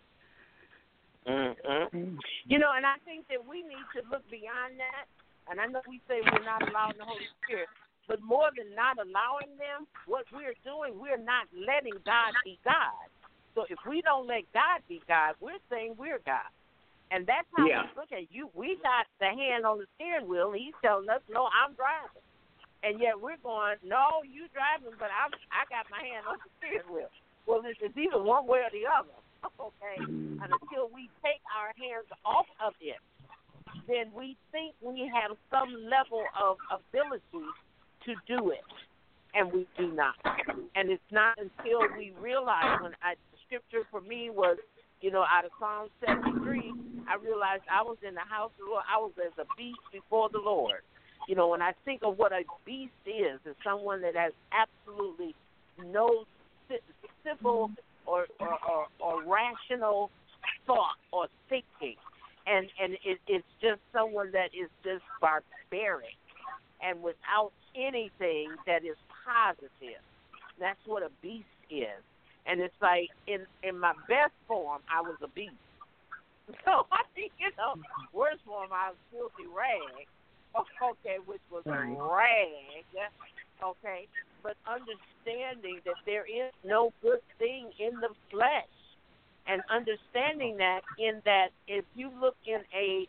You know, and I think that we need to look beyond that. And I know we say we're not allowing the Holy Spirit, but more than not allowing them, what we're doing, we're not letting God be God. So if we don't let God be God, we're saying we're God. And that's how we look at you. We got the hand on the steering wheel, and He's telling us, no, I'm driving. And yet we're going, no, you driving, but I got my hand on the steering wheel. Well, it's either one way or the other, okay? And until we take our hands off of it, then we think we have some level of ability to do it, and we do not. And it's not until we realize, the scripture for me was, you know, out of Psalm 73, I realized I was in the house of the Lord. I was as a beast before the Lord. You know, when I think of what a beast is someone that has absolutely no civil or rational thought or thinking, and it's just someone that is just barbaric and without anything that is positive. That's what a beast is. And it's like in my best form, I was a beast. So I think, you know, worst form, I was filthy rag. Okay, which was a rag. Okay, but understanding that there is no good thing in the flesh, and understanding that if you look in a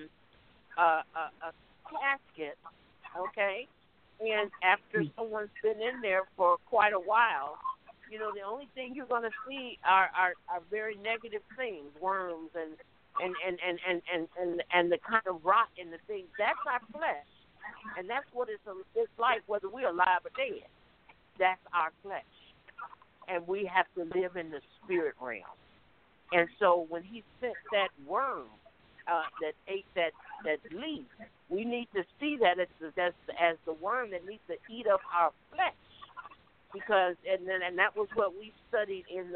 casket, okay, and after someone's been in there for quite a while, you know, the only thing you're going to see are very negative things, worms and the kind of rot in the things. That's our flesh, and that's what it's like, whether we're alive or dead. That's our flesh, and we have to live in the spirit realm. And so when He sent that worm that ate that leaf, we need to see that as the worm that needs to eat up our flesh. Because and that was what we studied in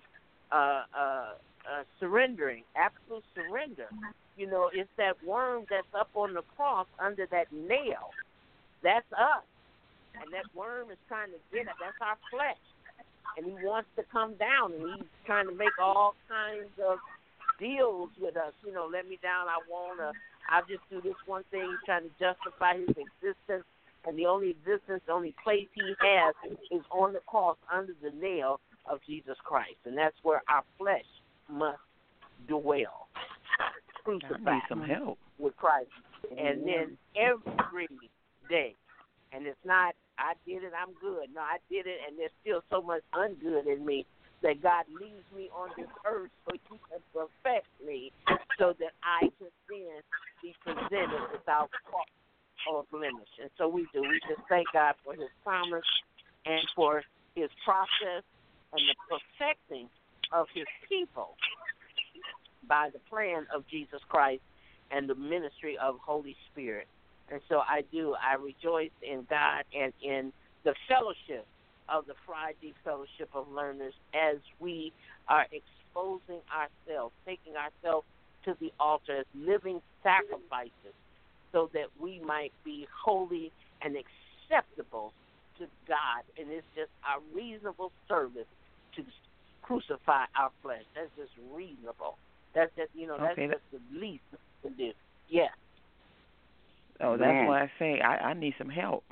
surrendering, absolute surrender. You know, it's that worm that's up on the cross under that nail. That's us, and that worm is trying to get it. That's our flesh, and he wants to come down, and he's trying to make all kinds of deals with us. You know, let me down. I'll just do this one thing. He's trying to justify his existence. And the only place he has is on the cross under the nail of Jesus Christ. And that's where our flesh must dwell. Crucified some help with Christ. And then every day. And it's not, I did it, I'm good. No, I did it, and there's still so much ungood in me that God leaves me on this earth so He can perfect me so that I can then be presented without fault or blemish. And so we do. We just thank God for His promise and for His process and the perfecting of His people by the plan of Jesus Christ and the ministry of Holy Spirit. And so I rejoice in God and in the fellowship of the Friday Fellowship of Learners as we are exposing ourselves, taking ourselves to the altar as living sacrifices, so that we might be holy and acceptable to God. And it's just our reasonable service to crucify our flesh. That's just reasonable. That's just, that's just the least we can do. Yeah. Oh, that's why I say I need some help.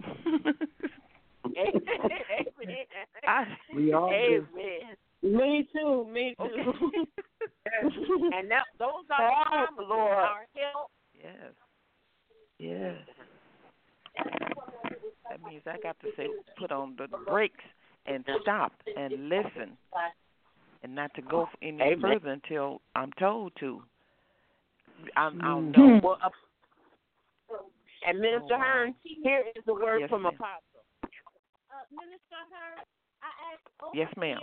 We all do. Me too. Okay. And those are the times, Lord. Our help. Yes. Yes. That means I got to put on the brakes and stop and listen, and not to go any further until I'm told to. I'll know. Well, and Minister Hearn, here is the word from ma'am. Apostle. Minister Hearn, I asked Overseer, yes, ma'am.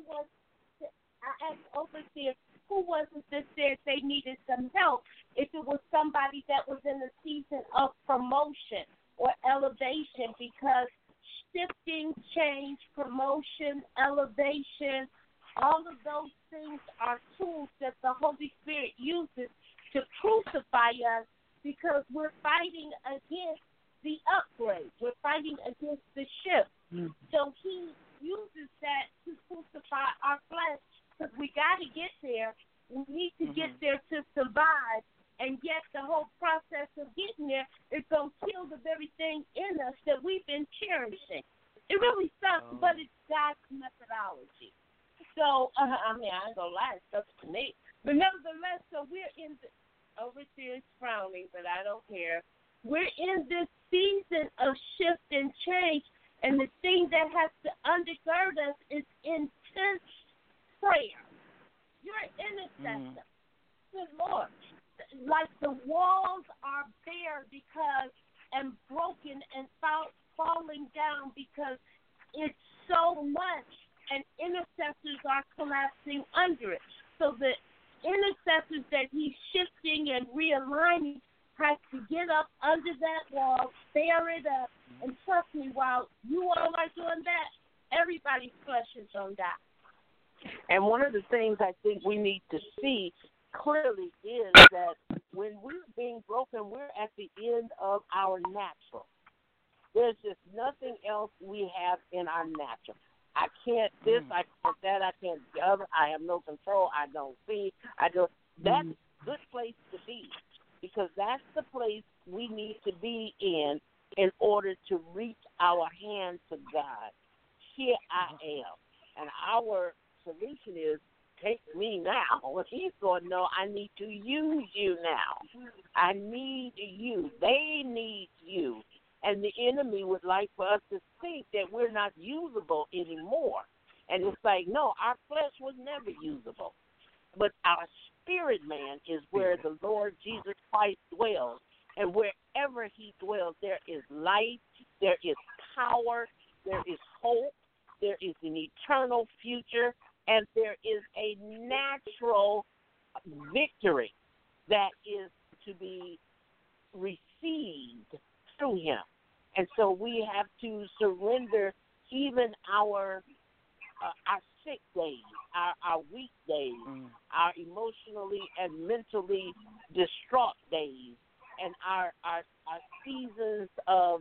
who was it that said they needed some help, if it was somebody that was in the season of promotion or elevation, because shifting, change, promotion, elevation, all of those things are tools that the Holy Spirit uses to crucify us, because we're fighting against the upgrade. We're fighting against the shift. So he uses that to crucify our flesh, because we got to get there. We need to get there to survive. And yet the whole process of getting there is going to kill the very thing in us that we've been cherishing. It really sucks, but it's God's methodology. So, I ain't going to lie, it sucks to me. But nevertheless, so we're in the, Overseer is frowning, but I don't care. We're in this season of shift and change, and the thing that has to undergird us is intense prayer. You're an intercessor. Good Lord. Like the walls are bare and broken and falling down because it's so much, and intercessors are collapsing under it. So the intercessors that he's shifting and realigning has to get up under that wall, bear it up, and trust me, while you all are doing that, everybody's flesh is going to die. And one of the things I think we need to see clearly is that when we're being broken, we're at the end of our natural. There's just nothing else we have in our natural. I can't this, I can't that, I can't the other. I have no control. I don't see. That's a good place to be, because that's the place we need to be in order to reach our hand to God. Here I am. And our solution is, take me now. Well, he's going, no, I need to use you now. I need you. They need you. And the enemy would like for us to think that we're not usable anymore. And it's like, no, our flesh was never usable. But our spirit man is where the Lord Jesus Christ dwells. And wherever he dwells, there is life, there is power, there is hope, there is an eternal future, and there is a natural victory that is to be received through him. And so we have to surrender even our sick days, our weak days, our emotionally and mentally distraught days, and our seasons of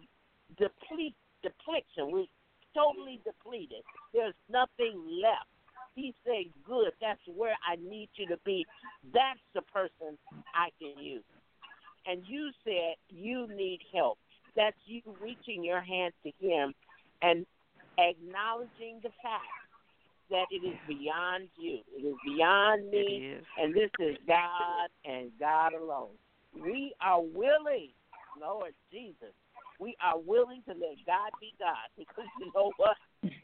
depletion. We're totally depleted. There's nothing left. He said, good, that's where I need you to be. That's the person I can use. And you said you need help. That's you reaching your hand to him and acknowledging the fact that it is beyond you. It is beyond me, and this is God and God alone. We are willing, Lord Jesus, we are willing to let God be God, because you know what?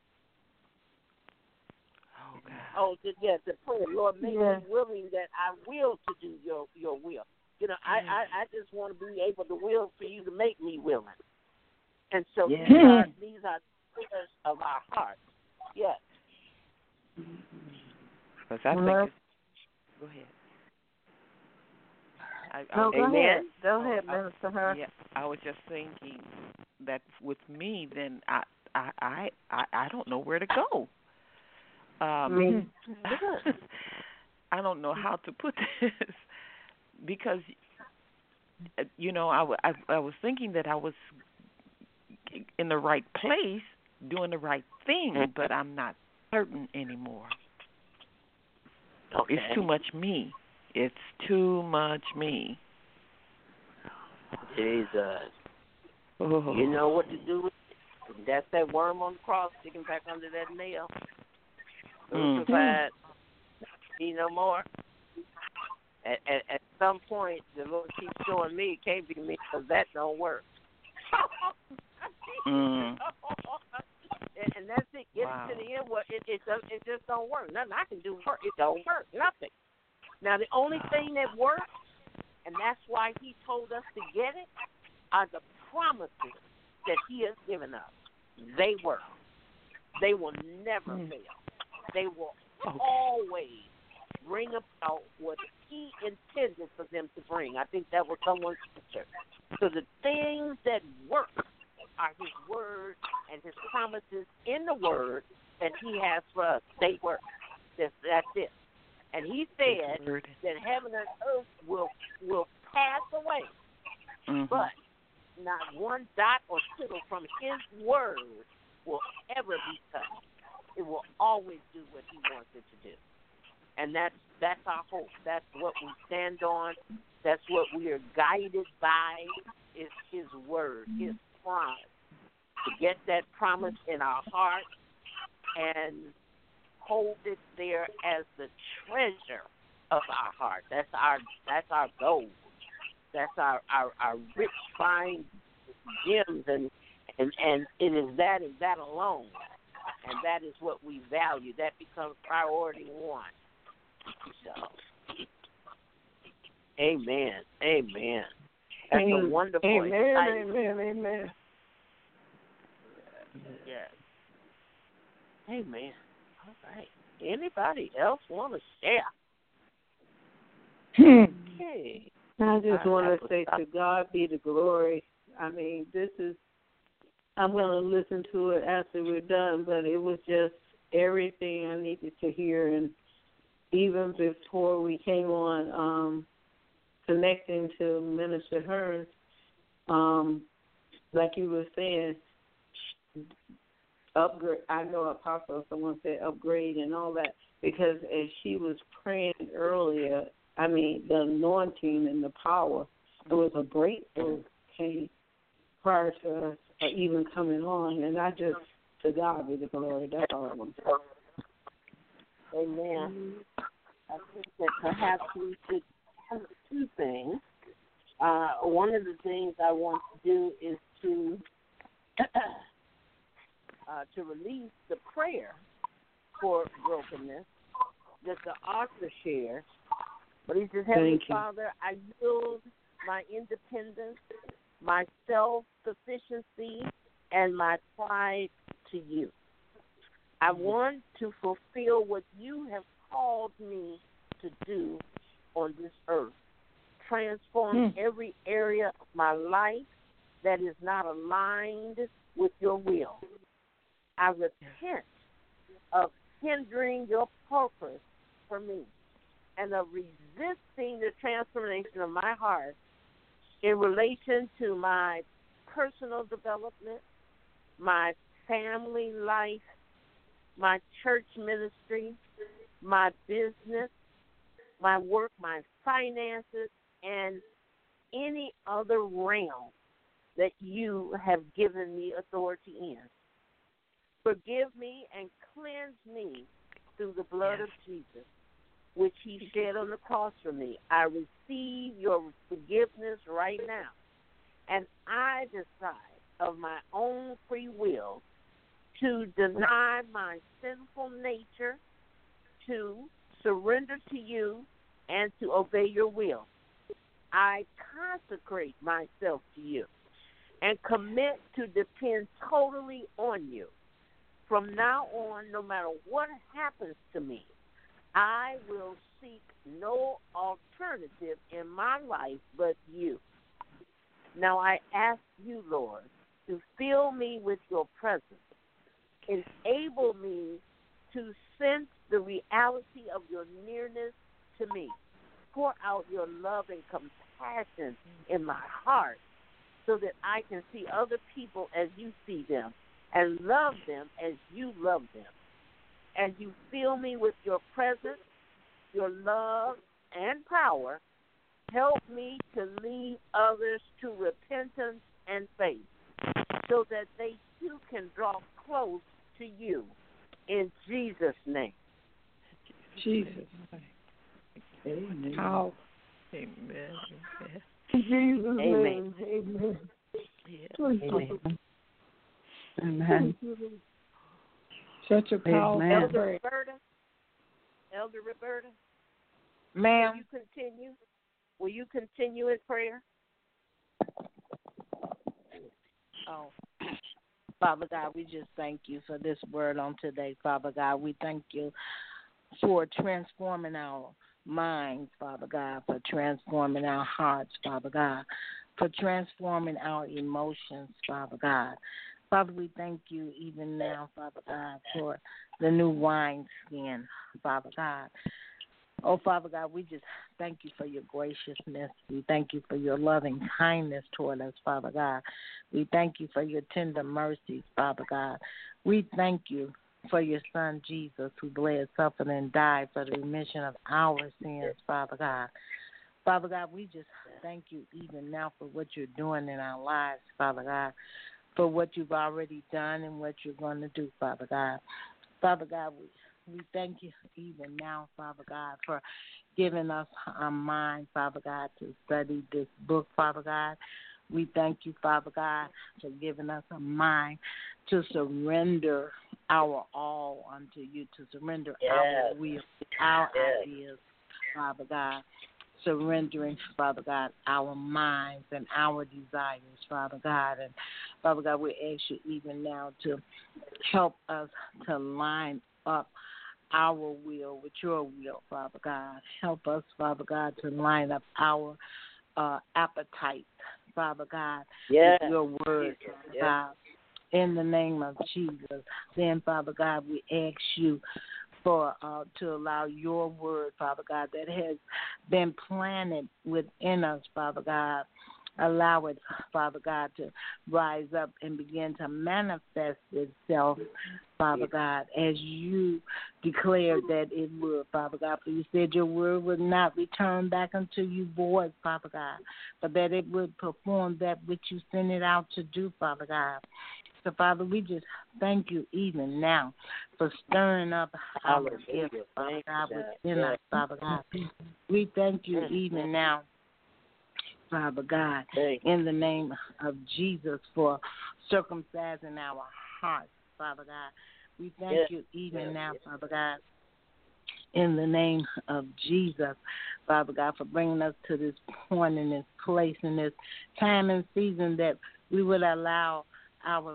To pray, Lord, make me willing that I will to do your will. You know, I just want to be able to will for you to make me willing. And so these are prayers of our hearts. Yes. Because I think go ahead. Go ahead. Go ahead, Minister Hurst. Yeah, I was just thinking that with me, then I don't know where to go. I don't know how to put this, because you know I was thinking that I was in the right place doing the right thing, but I'm not certain anymore. Okay. It's too much me. It's too much me. Jesus. Oh. You know what to do with it. That's that worm on the cross sticking back under that nail. Crucified. Need no more. At some point, the Lord keeps showing me it can't be me because that don't work. And that's it. Get to the end. Well, it just don't work. Nothing I can do work. It don't work. Nothing. Now the only thing that works, and that's why He told us to get it, are the promises that He has given us. They work. They will never fail. They will always bring about what He intended for them to bring. I think that was someone's picture. So the things that work are His word and His promises in the word that He has for us. They work. That's it. And He said that heaven and earth will pass away, but not one dot or tittle from His word will ever be touched. It will always do what He wants it to do. And that's our hope. That's what we stand on. That's what we are guided by, is His word, His promise. To get that promise in our heart and hold it there as the treasure of our heart. That's our gold. That's our rich, fine gems, and it is that and that alone. And that is what we value. That becomes priority one. So, amen. That's a wonderful. Amen. Yes. Amen. All right. Anybody else want to share? Okay. I just want to say to God be the glory. I mean, I'm going to listen to it after we're done, but it was just everything I needed to hear. And even before we came on, connecting to Minister Hearns, like you were saying, upgrade. I know Apostle, someone said upgrade and all that, because as she was praying earlier, I mean, the anointing and the power, it was a breakthrough came prior to us even coming on, and I just, to God be the glory. That's all I want to say. Amen. I think that perhaps we should do two things. One of the things I want to do is to release the prayer for brokenness that the author shares. But he says, Heavenly Father, I yield my independence, my self-sufficiency, and my pride to you. I want to fulfill what you have called me to do on this earth. Transform every area of my life that is not aligned with your will. I repent of hindering your purpose for me and of resisting the transformation of my heart in relation to my personal development, my family life, my church ministry, my business, my work, my finances, and any other realm that you have given me authority in. Forgive me and cleanse me through the blood of Jesus, which he shed on the cross for me. I receive your forgiveness right now, and I decide of my own free will to deny my sinful nature, to surrender to you, and to obey your will. I consecrate myself to you and commit to depend totally on you. From now on, no matter what happens to me, I will seek no alternative in my life but you. Now I ask you, Lord, to fill me with your presence. Enable me to sense the reality of your nearness to me. Pour out your love and compassion in my heart so that I can see other people as you see them and love them as you love them. As you fill me with your presence, your love and power, help me to lead others to repentance and faith so that they too can draw close to you. In Jesus' name. Jesus. Amen. How? Amen. In Jesus' Amen. name. Amen. Amen. Amen. Such a powerful Amen. prayer. Elder Roberta, Ma'am. will you continue in prayer? Oh, Father God, we just thank you for this word on today, Father God. We thank you for transforming our minds, Father God, for transforming our hearts, Father God, for transforming our emotions, Father God. Father, we thank you even now, Father God, for the new wineskin, Father God. Oh, Father God, we just thank you for your graciousness. We thank you for your loving kindness toward us, Father God. We thank you for your tender mercies, Father God. We thank you for your Son, Jesus, who bled, suffered, and died for the remission of our sins, Father God. Father God, we just thank you even now for what you're doing in our lives, Father God, for what you've already done and what you're going to do, Father God. Father God, we thank you even now, Father God, for giving us a mind, Father God, to study this book, Father God. We thank you, Father God, for giving us a mind to surrender our all unto you, to surrender our will, our ideas, Father God. Surrendering, Father God, our minds and our desires, Father God. And, Father God, we ask you even now to help us to line up our will with your will, Father God. Help us, Father God, to line up our appetite, Father God, with your word, Father God. In the name of Jesus. Then, Father God, we ask you for to allow your word, Father God, that has been planted within us, Father God. Allow it, Father God, to rise up and begin to manifest itself, Father God, as you declared that it would, Father God. For you said your word would not return back unto you void, Father God, but that it would perform that which you sent it out to do, Father God. So, Father, we just thank you even now for stirring up our gifts, Father God, within us, Father God. We thank you even now, Father God, in the name of Jesus, for circumcising our hearts, Father God. We thank you even now, Father God, in the name of Jesus, Father God, for bringing us to this point in this place, in this time and season that we would allow our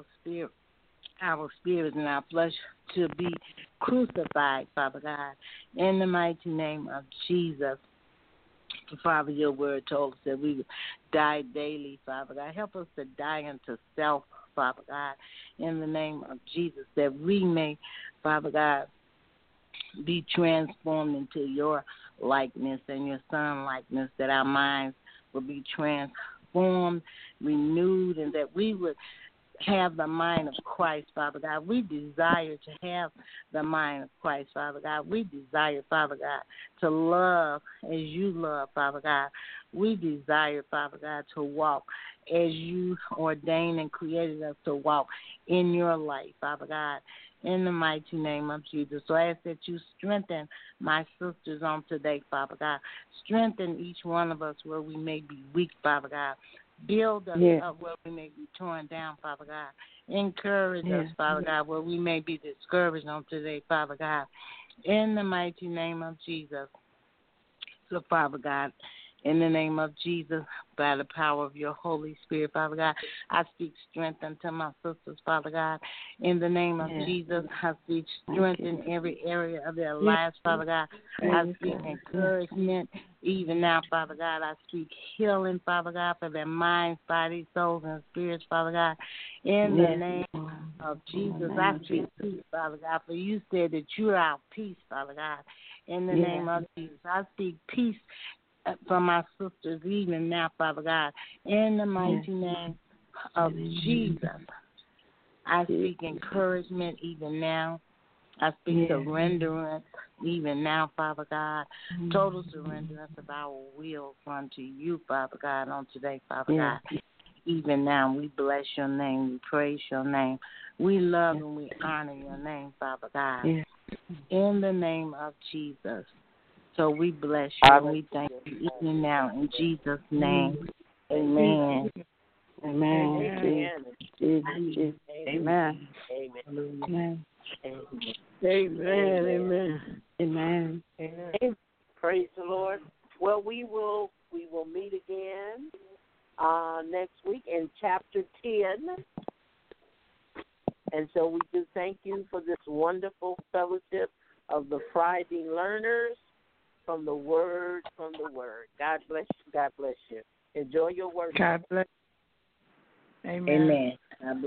spirit and our flesh to be crucified, Father God, in the mighty name of Jesus. Father, your word told us that we would die daily, Father God. Help us to die unto self, Father God, in the name of Jesus, that we may, Father God, be transformed into your likeness and your Son likeness, that our minds will be transformed, renewed, and that we would have the mind of Christ, Father God. We desire to have the mind of Christ, Father God. We desire, Father God, to love as you love, Father God. We desire, Father God, to walk as you ordained and created us to walk in your light, Father God, in the mighty name of Jesus. So I ask that you strengthen my sisters on today, Father God. Strengthen each one of us where we may be weak, Father God. Build us up where we may be torn down, Father God. Encourage us, Father God, where we may be discouraged on today, Father God. In the mighty name of Jesus. So, Father God, in the name of Jesus, by the power of your Holy Spirit, Father God, I speak strength unto my sisters, Father God. In the name of Jesus, I speak strength in every area of their lives, Father God. I speak encouragement even now, Father God. I speak healing, Father God, for their minds, bodies, souls, and spirits, Father God. In the name of Jesus, I speak peace, Father God, for you said that you are our peace, Father God. In the name of Jesus, I speak peace for my sisters even now, Father God. In the mighty name of Jesus, I speak encouragement even now. I speak surrenderance even now, Father God. Total surrenderance of our will unto you, Father God, on today, Father God. Even now, we bless your name. We praise your name. We love and we honor your name, Father God. In the name of Jesus. So we bless you and we thank you even now in Jesus' name. Amen. Amen. Amen. Amen. Amen. Amen. Praise the Lord. Well, we will meet again next week in chapter 10. And so we do thank you for this wonderful fellowship of the Friday learners from the Word. God bless you. God bless you. Enjoy your worship. God bless. Amen. Amen.